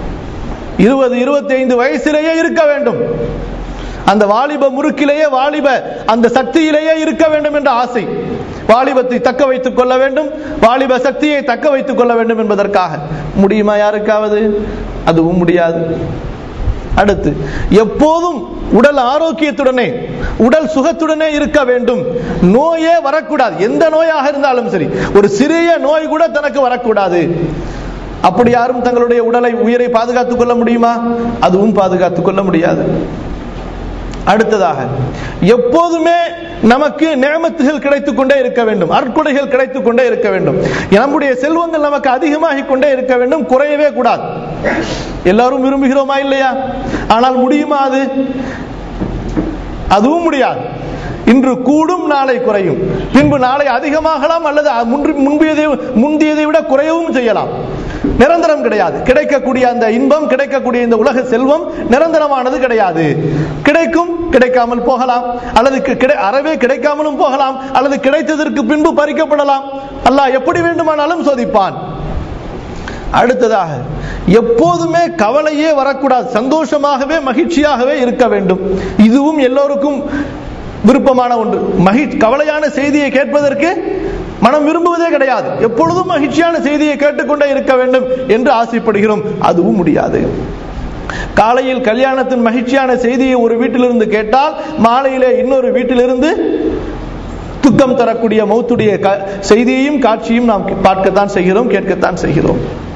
20-25 வயசிலேயே இருக்க வேண்டும். அந்த வாலிப முறுக்கிலேயே, வாலிப அந்த சக்தியிலேயே இருக்க வேண்டும் என்ற ஆசை. வாலிபத்தை தக்க வைத்துக் கொள்ள வேண்டும், வாலிப சக்தியை தக்க வைத்துக் கொள்ள வேண்டும் என்பதற்காக. முடியுமா யாருக்காவது? அதுவும் முடியாது. அடுத்து, எப்போதும் உடல் ஆரோக்கியத்துடனே, உடல் சுகத்துடனே இருக்க வேண்டும். நோயே வரக்கூடாது. எந்த நோயாக இருந்தாலும் சரி, ஒரு சிறிய நோய் கூட தனக்கு வரக்கூடாது. அப்படி யாரும் தங்களுடைய உயிரை பாதுகாத்துக் கொள்ள முடியுமா? அதுவும் பாதுகாத்துக் கொள்ள முடியாது. அடுத்ததாக, எப்போதுமே நமக்கு நிஅமத்துகள் கிடைத்துக் கொண்டே இருக்க வேண்டும், அற்கொடைகள் கிடைத்துக் கொண்டே இருக்க வேண்டும். நம்முடைய செல்வங்கள் நமக்கு அதிகமாகிக் கொண்டே இருக்க வேண்டும், குறையவே கூடாது. எல்லாரும் விரும்புகிறோமா இல்லையா? ஆனால் முடியுமா அது? அதுவும் முடியாது. இன்று கூடும், நாளை குறையும், பின்பு நாளை அதிகமாகலாம், அல்லது முந்தியதை விட குறையவும் செய்யலாம். நிரந்தரம் கிடையாது. கிடைக்கக்கூடிய அந்த இன்பம், கிடைக்கக்கூடிய இந்த உலக செல்வம் நிரந்தரமானது கிடையாது. கிடைக்கும், கிடைக்காமல் போகலாம், அல்லது அறவே கிடைக்காமலும் போகலாம், அல்லது கிடைத்ததற்கு பின்பு பறிக்கப்படலாம். அல்லாஹ் எப்படி வேண்டுமானாலும் சோதிப்பான். அடுத்ததாக, எப்போதுமே கவலையே வரக்கூடாது, சந்தோஷமாகவே மகிழ்ச்சியாகவே இருக்க வேண்டும். இதுவும் எல்லோருக்கும் விருப்பமான ஒன்று. கவலையான செய்தியை கேட்பதற்கு மனம் விரும்புவதே கிடையாது. எப்பொழுதும் மகிழ்ச்சியான செய்தியை கேட்டுக்கொண்டே இருக்க வேண்டும் என்று ஆசைப்படுகிறோம். அதுவும் முடியாது. காலையில் கல்யாணத்தின் மகிழ்ச்சியான செய்தியை ஒரு வீட்டிலிருந்து கேட்டால், மாலையிலே இன்னொரு வீட்டிலிருந்து துக்கம் தரக்கூடிய மௌத்துடைய செய்தியையும் காட்சியும் நாம் பார்க்கத்தான் செய்கிறோம், கேட்கத்தான் செய்கிறோம்.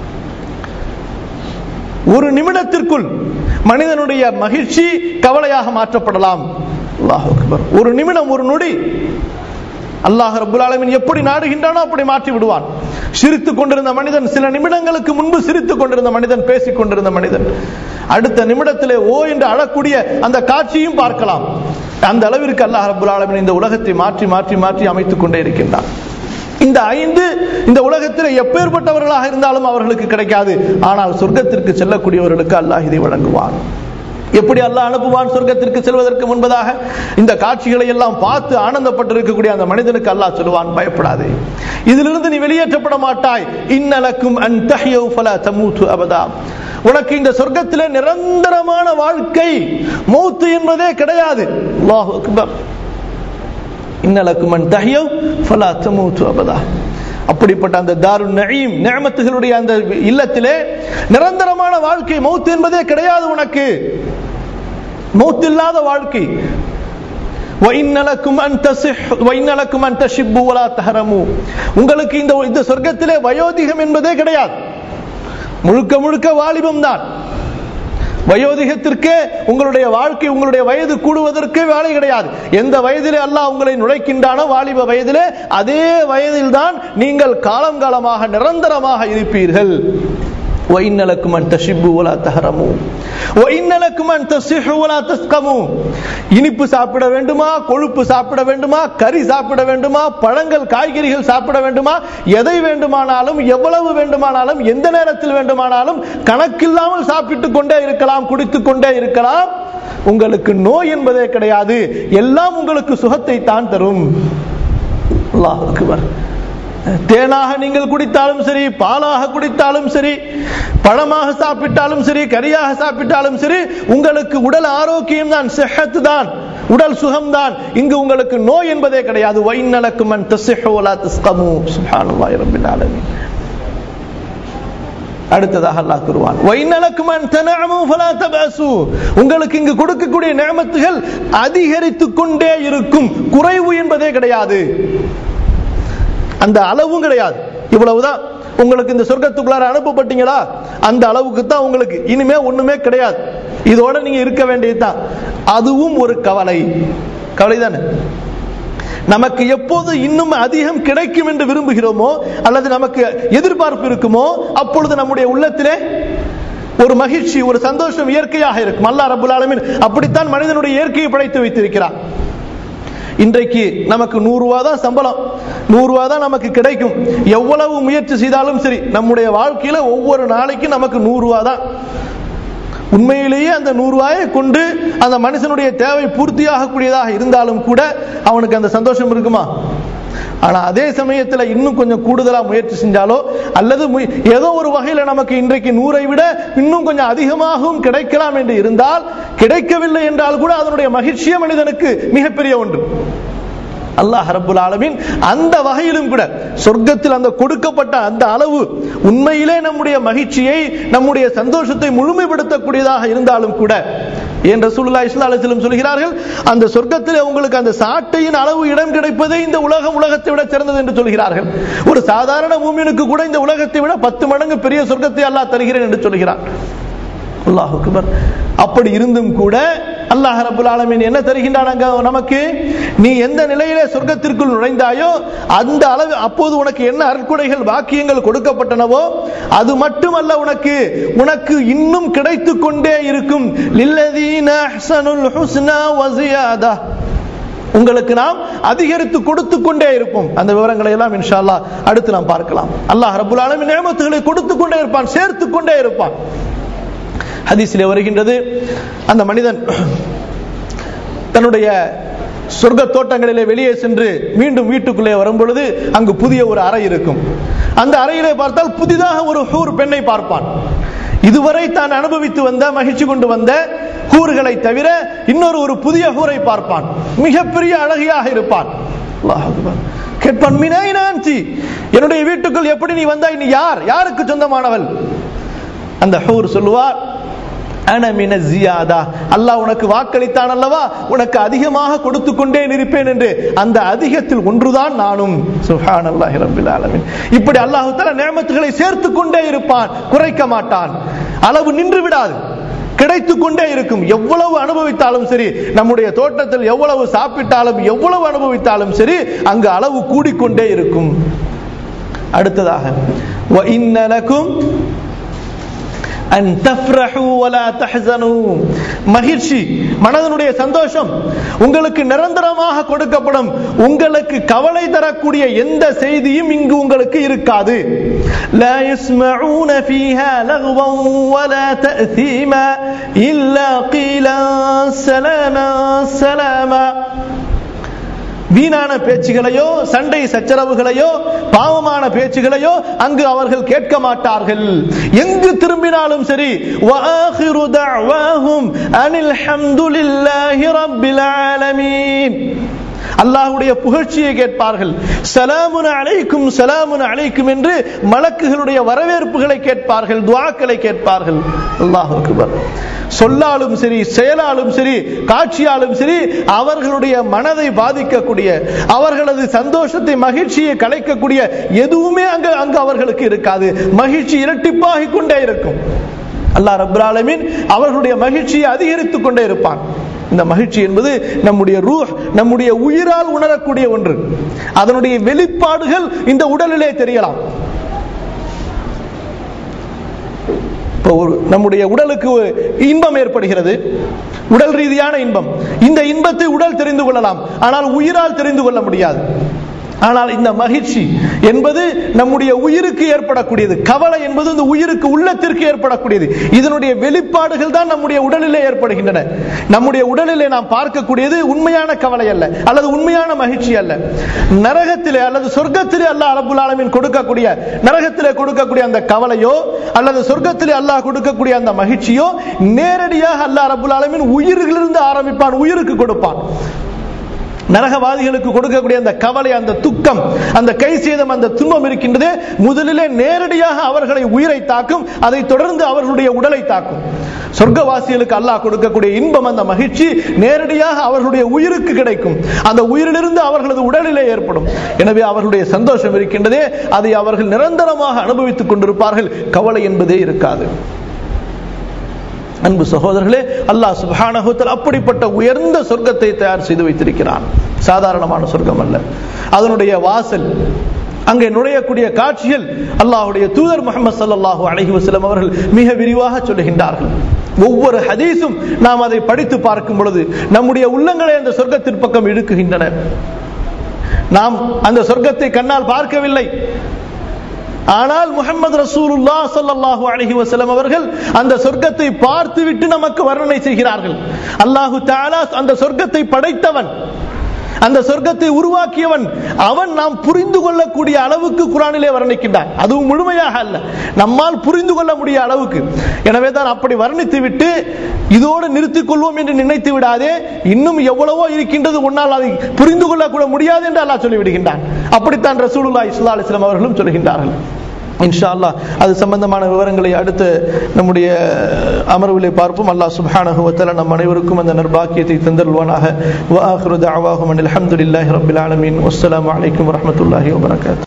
ஒரு நிமிடத்திற்குள் மனிதனுடைய மகிழ்ச்சி கவலையாக மாற்றப்படலாம். அல்லாஹ் அக்பர். ஒரு நிமிடம், ஒரு நொடி, அல்லாஹ் ரப்பல் ஆலமீன் எப்படி நாடுகின்றானோ அப்படி மாற்றி விடுவான். சிரித்துக் கொண்டிருந்த மனிதன், சில நிமிடங்களுக்கு முன்பு சிரித்துக் கொண்டிருந்த மனிதன், பேசிக் கொண்டிருந்த மனிதன் அடுத்த நிமிடத்திலே ஓ என்று அழக்கூடிய அந்த காட்சியும் பார்க்கலாம். அந்த அளவிற்கு அல்லாஹ் ரப்பல் ஆலமீன் இந்த உலகத்தை மாற்றி மாற்றி மாற்றி அமைத்துக் கொண்டே இருக்கின்றான். இந்த 5 இந்த உலகத்தில் எப்பேற்பட்டவர்களாக இருந்தாலும் அவர்களுக்கு கிடைக்காது. ஆனால் சொர்க்கத்திற்கு செல்லக்கூடியவர்களுக்கு அல்லாஹ் இதை வழங்குவான். எப்படி அல்லாஹ் அனுப்புவான்? சொர்க்கத்திற்கு செல்வதற்கு முன்பதாக இந்த காட்சிகளை எல்லாம் பார்த்து ஆனந்தப்பட்டிருக்கக்கூடிய அந்த மனிதனுக்கு அல்லாஹ் சொல்லுவான், பயப்படாதே, இதிலிருந்து நீ வெளியேற்றப்பட மாட்டாய். இன்னலக்கும் அன் தஹ்யு ஃபலா தமூது அபதா. உனக்கு இந்த சொர்க்கத்திலே நிரந்தரமான வாழ்க்கை, மௌத் என்பதே கிடையாது. அல்லாஹு அக்பர். இன்னலக்கும் அன் தஹ்யு ஃபலா தமூது அபதா. அப்படிப்பட்ட அந்த தாருன் நஈம் நிஅமத்துகளுடைய அந்த இல்லத்திலே நிரந்தரமான வாழ்க்கை, மௌத் என்பதே கிடையாது. உனக்கு மௌத் இல்லாத வாழ்க்கை. உங்களுக்கு இந்த சொர்க்கத்திலே வயோதிகம் என்பதே கிடையாது. முழுக்க முழுக்க வாலிபம் தான். வயோதிகத்திற்கே உங்களுடைய வாழ்க்கை, உங்களுடைய வயது கூடுவதற்கு வேலை கிடையாது. எந்த வயதிலே அல்லாஹ் உங்களை நுழைக்கின்றானோ வாலிப வயதிலே, அதே வயதில் தான் நீங்கள் காலம் காலமாக நிரந்தரமாக இருப்பீர்கள். وَإِنَّ لَكُمْ أَن تَشِبُّوا وَلَا تَهْرَمُوا وَإِنَّ لَكُمْ أَن تَصِحُّوا وَلَا تَسْقَمُوا. இனிப்பு சாப்பிட வேண்டுமா, கொழுப்பு சாப்பிட வேண்டுமா, கறி சாப்பிட வேண்டுமா, பழங்கள் காய்கறிகள் சாப்பிட வேண்டுமா, எதை வேண்டுமானாலும் எவ்வளவு வேண்டுமானாலும் எந்த நேரத்தில் வேண்டுமானாலும் கணக்கில்லாமல் சாப்பிட்டுக் கொண்டே இருக்கலாம், குடித்துக் கொண்டே இருக்கலாம். உங்களுக்கு நோய் என்பதே கிடையாது. எல்லாம் உங்களுக்கு சுகத்தை தான் தரும். அல்லாஹ் அக்பர். தேனாக நீங்கள் குடித்தாலும் சரி, பாலாக குடித்தாலும் சரி, பழமாக சாப்பிட்டாலும் சரி, கறியாக சாப்பிட்டாலும் சரி, உங்களுக்கு உடல் ஆரோக்கியம் தான், சிஹத் தான், உடல் சுகம்தான். இங்கு உங்களுக்கு நோய் என்பதே கிடையாது. வைன்னலக்கும் அன் தஸிஹு வலா தஸ்கமு. சுப்ஹானல்லாஹி ரப்பில் ஆலமீன். அடுத்ததாக அல்லாஹ் கூறுவான், வைன்னலக்கும் அன் தனஅமு ஃபலா தபஸு. உங்களுக்கு இங்கு கொடுக்கக்கூடிய நிஅமத்துகள் அதிகரித்துக் கொண்டே இருக்கும், குறைவு என்பதே கிடையாது. அந்த அளவும் கிடையாது. இவ்வளவுதான் உங்களுக்கு இந்த சொர்க்கத்துக்குள்ளார அனுப்பப்பட்டீங்களா, அந்த அளவுக்கு தான் உங்களுக்கு, இனிமே ஒண்ணுமே கிடையாது. இதோட நீங்க இருக்க வேண்டியதுதான். அதுவும் ஒரு கவலை, கவலை தானே. நமக்கு எப்போது இன்னும் அதிகம் கிடைக்கும் என்று விரும்புகிறோமோ அல்லது நமக்கு எதிர்பார்ப்பு இருக்குமோ அப்பொழுது நம்முடைய உள்ளத்திலே ஒரு மகிழ்ச்சி, ஒரு சந்தோஷம் இயற்கையாக இருக்கும். அல்லாஹ் ரப்பல் ஆலமீன் அப்படித்தான் மனிதனுடைய இயற்கையை படைத்து வைத்திருக்கிறார். இன்றைக்கு நமக்கு 100 ரூபாய் தான் சம்பளம், 100 ரூபாய் தான் நமக்கு கிடைக்கும். எவ்வளவு முயற்சி செய்தாலும் சரி, நம்முடைய வாழ்க்கையில ஒவ்வொரு நாளைக்கும் நமக்கு 100 ரூபாய் தான். உண்மையிலேயே அந்த 100 ரூபாயை கொண்டு அந்த மனுஷனுடைய தேவை பூர்த்தியாக கூடியதாக இருந்தாலும் கூட அவனுக்கு அந்த சந்தோஷம் இருக்குமா? ஆனா அதே சமயத்துல இன்னும் கொஞ்சம் கூடுதலா முயற்சி செஞ்சாலோ அல்லது ஏதோ ஒரு வகையில நமக்கு இன்றைக்கு 100ஐ விட இன்னும் கொஞ்சம் அதிகமாகவும் கிடைக்கலாம் என்று இருந்தால், கிடைக்கவில்லை என்றால் கூட அதனுடைய மகிழ்ச்சியே மனிதனுக்கு மிகப்பெரிய ஒன்று. அல்லாஹ் ரப்பல் ஆலமீன் அந்த வகையிலும் கூட சொர்க்கத்தில் அந்த கொடுக்கப்பட்ட அந்த அளவு உண்மையிலே நம்முடைய மகிழ்ச்சியை, நம்முடைய சந்தோஷத்தை முழுமைப்படுத்தக்கூடியதாக இருந்தாலும் கூட, ஏன் ரசூலுல்லாஹி ஸல்லல்லாஹு அலைஹி வஸல்லம் சொல்கிறார்கள், அந்த சொர்க்கத்திலே உங்களுக்கு அந்த சாட்டையின் அளவு இடம் கிடைப்பதே இந்த உலகத்தை விட சிறந்தது என்று சொல்கிறார்கள். ஒரு சாதாரண மூமினுக்கு கூட இந்த உலகத்தை விட 10 மடங்கு பெரிய சொர்க்கத்தை அல்லாஹ் தருகிறேன் என்று சொல்கிறான். அல்லாஹ் அக்பர். அப்படி இருந்தும் கூட அல்லாஹ் ரப்பல் ஆலமீன் என்ன தருகின்றான் நமக்கு? நீ எந்த நிலையிலே சொர்க்கத்திற்குள் நுழைந்தாயோ அந்த அளவு, அப்போது உனக்கு என்ன அருட்கொடைகள், வாக்கியங்கள் கொடுக்கப்பட்டனவோ அது மட்டுமல்ல, உனக்கு இன்னும் கிடைத்துக் கொண்டே இருக்கும். லில்லதீன அஹ்ஸனுல் ஹுஸ்னா வ ஸியாதா. உங்களுக்கு நாம் அதிகரித்து கொடுத்து கொண்டே இருப்போம். அந்த விவரங்களை எல்லாம் இன்ஷா அல்லாஹ் அடுத்து நாம் பார்க்கலாம். அல்லாஹ் ரப்பல் ஆலமீன் நிஅமத்துகளை கொடுத்து கொண்டே இருப்பான், சேர்த்து கொண்டே இருப்பான். ஹதீஸிலே வருகின்றது, அந்த மனிதன் தன்னுடைய சொர்க்க தோட்டங்களிலே வெளியே சென்று மீண்டும் வீட்டுக்குள்ளே வரும் பொழுது அங்கு புதிய ஒரு அறை இருக்கும். அந்த அறையிலே பார்த்தால் புதிதாக ஒரு ஹூர் பெண்ணை பார்ப்பான். இதுவரை தான் அனுபவித்து வந்த, மகிழ்ச்சி கொண்டு வந்த ஹூர்களை தவிர இன்னொரு ஒரு புதிய ஹூரை பார்ப்பான். மிகப்பெரிய அழகியாக இருப்பான். அல்லாஹ் அக்பர். கேட்பான், மினாயினான்சி, என்னுடைய வீட்டுக்குள் எப்படி நீ வந்தாய்? நீ யார்? யாருக்கு சொந்தமானவள்? அந்த ஹூர் சொல்லுவார், அன மின ஜியாதா. அல்லாஹ் உனக்கு வாக்களித்தான் அல்லவா, உனக்கு அதிகமாக கொடுத்து கொண்டே இருப்பேன் என்று. அந்த அதிகத்தில் ஒன்றுதான் நானும். சுப்ஹானல்லாஹி ரப்பில் ஆலமீன். இப்படி அல்லாஹ் தஆலா நிஅமத்துகளை சேர்த்து கொண்டே இருப்பான், குறைக்க மாட்டான். அளவு நின்று விடாது. கிடைத்துக் கொண்டே இருக்கும். எவ்வளவு அனுபவித்தாலும் சரி, நம்முடைய தோட்டத்தில் எவ்வளவு சாப்பிட்டாலும் எவ்வளவு அனுபவித்தாலும் சரி, அங்கு அளவு கூடிக்கொண்டே இருக்கும். அடுத்ததாக وَإِنَّ لَكُمْ أَن تَفْرَحُوا وَلَا تَحْزَنُوا, மகிழ்ச்சி, மனதினுடைய சந்தோஷம் உங்களுக்கு நிரந்தரமாக கொடுக்கப்படும். உங்களுக்கு கவலை தரக்கூடிய எந்த செய்தியும் இங்கு உங்களுக்கு இருக்காது. لا يسمعون فيها لغوا ولا تأثيما إلا قيلا سلاما سلاما. வீணான பேச்சுகளையோ சண்டை சச்சரவுகளையோ பாவமான பேச்சுகளையோ அங்கு அவர்கள் கேட்க மாட்டார்கள். எங்கு திரும்பினாலும் சரி, وآخر دعواهم أن الحمد لله رب العالمين, அல்லாஹ்வுடைய புகழ்ச்சியை கேட்பார்கள். சலாமுன் அலைக்கும் சலாமுன் அலைக்கும் என்று மலக்குகளுடைய வரவேற்புகளை கேட்பார்கள், துஆக்களை கேட்பார்கள். அல்லாஹ் அக்பர். சொல்லாலும் சரி, செயலாலும் சரி, காட்சியாலும் சரி, அவர்களுடைய மனதை பாதிக்கக்கூடிய, அவர்களது சந்தோஷத்தை மகிழ்ச்சியை கலைக்கக்கூடிய எதுவுமே அங்கு அவர்களுக்கு இருக்காது. மகிழ்ச்சி இரட்டிப்பாகிக் கொண்டே இருக்கும். அல்லாஹ் ரப்பல் ஆலமீன் அவர்களுடைய மகிழ்ச்சியை அதிகரித்துக் கொண்டே இருப்பான். இந்த மகிழ்ச்சி என்பது நம்முடைய ரூஹ், நம்முடைய உயிரால் உணரக்கூடிய ஒன்று. அதனுடைய வெளிப்பாடுகள் இந்த உடலிலே தெரியலாம். நம்முடைய உடலுக்கு இன்பம் ஏற்படுகிறது, உடல் ரீதியான இன்பம். இந்த இன்பத்தை உடல் தெரிந்து கொள்ளலாம், ஆனால் உயிரால் தெரிந்து கொள்ள முடியாது. ஆனால் இந்த மகிழ்ச்சி என்பது நம்முடைய உயிருக்கு ஏற்படக்கூடியது. கவலை என்பது இந்த உயிருக்கு, உள்ளத்திற்கு ஏற்படக்கூடியது. இதனுடைய வெளிப்பாடுகள் தான் நம்முடைய உடலிலே ஏற்படுகின்றன. நம்முடைய உடலிலே நாம் பார்க்கக்கூடியது உண்மையான கவலை அல்ல, அல்லது உண்மையான மகிழ்ச்சி அல்ல. நரகத்திலே அல்லது சொர்க்கத்திலே அல்லாஹ் ரப்பல் ஆலமீன் கொடுக்கக்கூடிய, நரகத்திலே கொடுக்கக்கூடிய அந்த கவலையோ அல்லது சொர்க்கத்திலே அல்லாஹ் கொடுக்கக்கூடிய அந்த மகிழ்ச்சியோ நேரடியாக அல்லாஹ் ரப்பல் ஆலமீன் உயிரிலிருந்து ஆரம்பிப்பான், உயிருக்கு கொடுப்பான். நரகவாதிகளுக்கு கொடுக்கக்கூடிய அந்த கவலை, அந்த துக்கம், அந்த கை சேதம், அந்த துன்பம் இருக்கின்றதே, முதலிலே நேரடியாக அவர்களை உயிரை தாக்கும், அதை தொடர்ந்து அவர்களுடைய உடலை தாக்கும். சொர்க்கவாசிகளுக்கு அல்லாஹ் கொடுக்கக்கூடிய இன்பம், அந்த மகிழ்ச்சி நேரடியாக அவர்களுடைய உயிருக்கு கிடைக்கும், அந்த உயிரிலிருந்து அவர்களது உடலிலே ஏற்படும். எனவே அவர்களுடைய சந்தோஷம் இருக்கின்றதே, அதை அவர்கள் நிரந்தரமாக அனுபவித்துக் கொண்டிருப்பார்கள். கவலை என்பதே இருக்காது. அன்பு சகோதரர்களே, அல்லாஹ் சுப்ஹானஹு வ தஆலா அப்படிப்பட்ட உயர்ந்த சொர்க்கத்தை தயார் செய்து வைத்திருக்கிறான். சாதாரணமான சொர்க்கம் அல்ல. அதனுடைய வாசல், அங்கே நுழையக்கூடிய காட்சிகள் அல்லாஹ்வுடைய தூதர் முஹம்மது ஸல்லல்லாஹு அலைஹி வஸல்லம் அவர்கள் மிக விரிவாக சொல்லுகின்றார்கள். ஒவ்வொரு ஹதீஸும் நாம் அதை படித்து பார்க்கும் பொழுது நம்முடைய உள்ளங்களை அந்த சொர்க்கத்தின் பக்கம் இழுக்குகின்றன. நாம் அந்த சொர்க்கத்தை கண்ணால் பார்க்கவில்லை, ஆனால் முஹம்மது ரசூலுல்லாஹ் ஸல்லல்லாஹு அலைஹி வஸல்லம் அவர்கள் அந்த சொர்க்கத்தை பார்த்துவிட்டு நமக்கு வர்ணனை செய்கிறார்கள். அல்லாஹு தஆலா அந்த சொர்க்கத்தை படைத்தவன், அந்த சொர்க்கத்தை உருவாக்கியவன், அவன் நாம் புரிந்து கொள்ளக்கூடிய அளவுக்கு குர்ஆனிலே வர்ணிக்கின்றான். அதுவும் முழுமையாக அல்ல, நம்மால் புரிந்து கொள்ள முடிய அளவுக்கு. எனவே தான் அப்படி வர்ணித்து விட்டு இதோடு நிறுத்திக் கொள்வோம் என்று நினைத்து விடாதே, இன்னும் எவ்வளவோ இருக்கின்றது, உன்னால் அதை புரிந்து கொள்ள கூட முடியாது என்று அல்லாஹ் சொல்லிவிடுகின்றான். அப்படித்தான் ரசூலுல்லாஹி ஸல்லல்லாஹு அலைஹி வஸல்லம் அவர்களும் சொல்லுகின்றார்கள். இன்ஷா அல்லாஹ் அது சம்பந்தமான விவரங்களை அடுத்து நம்முடைய அமர்விலே பார்ப்போம். அல்லாஹ் சுப்ஹானஹு வ தஆலா நம் அனைவருக்கும் அந்த நற்பாக்கியத்தை தந்தருள்வானாக. வ ஆகிரு தஅவாஹும் அல்ஹம்துலில்லாஹி ரப்பில் ஆலமீன். வஸ்ஸலாமு அலைக்கும் வரஹ்மத்துல்லாஹி வபரகாத்துஹு.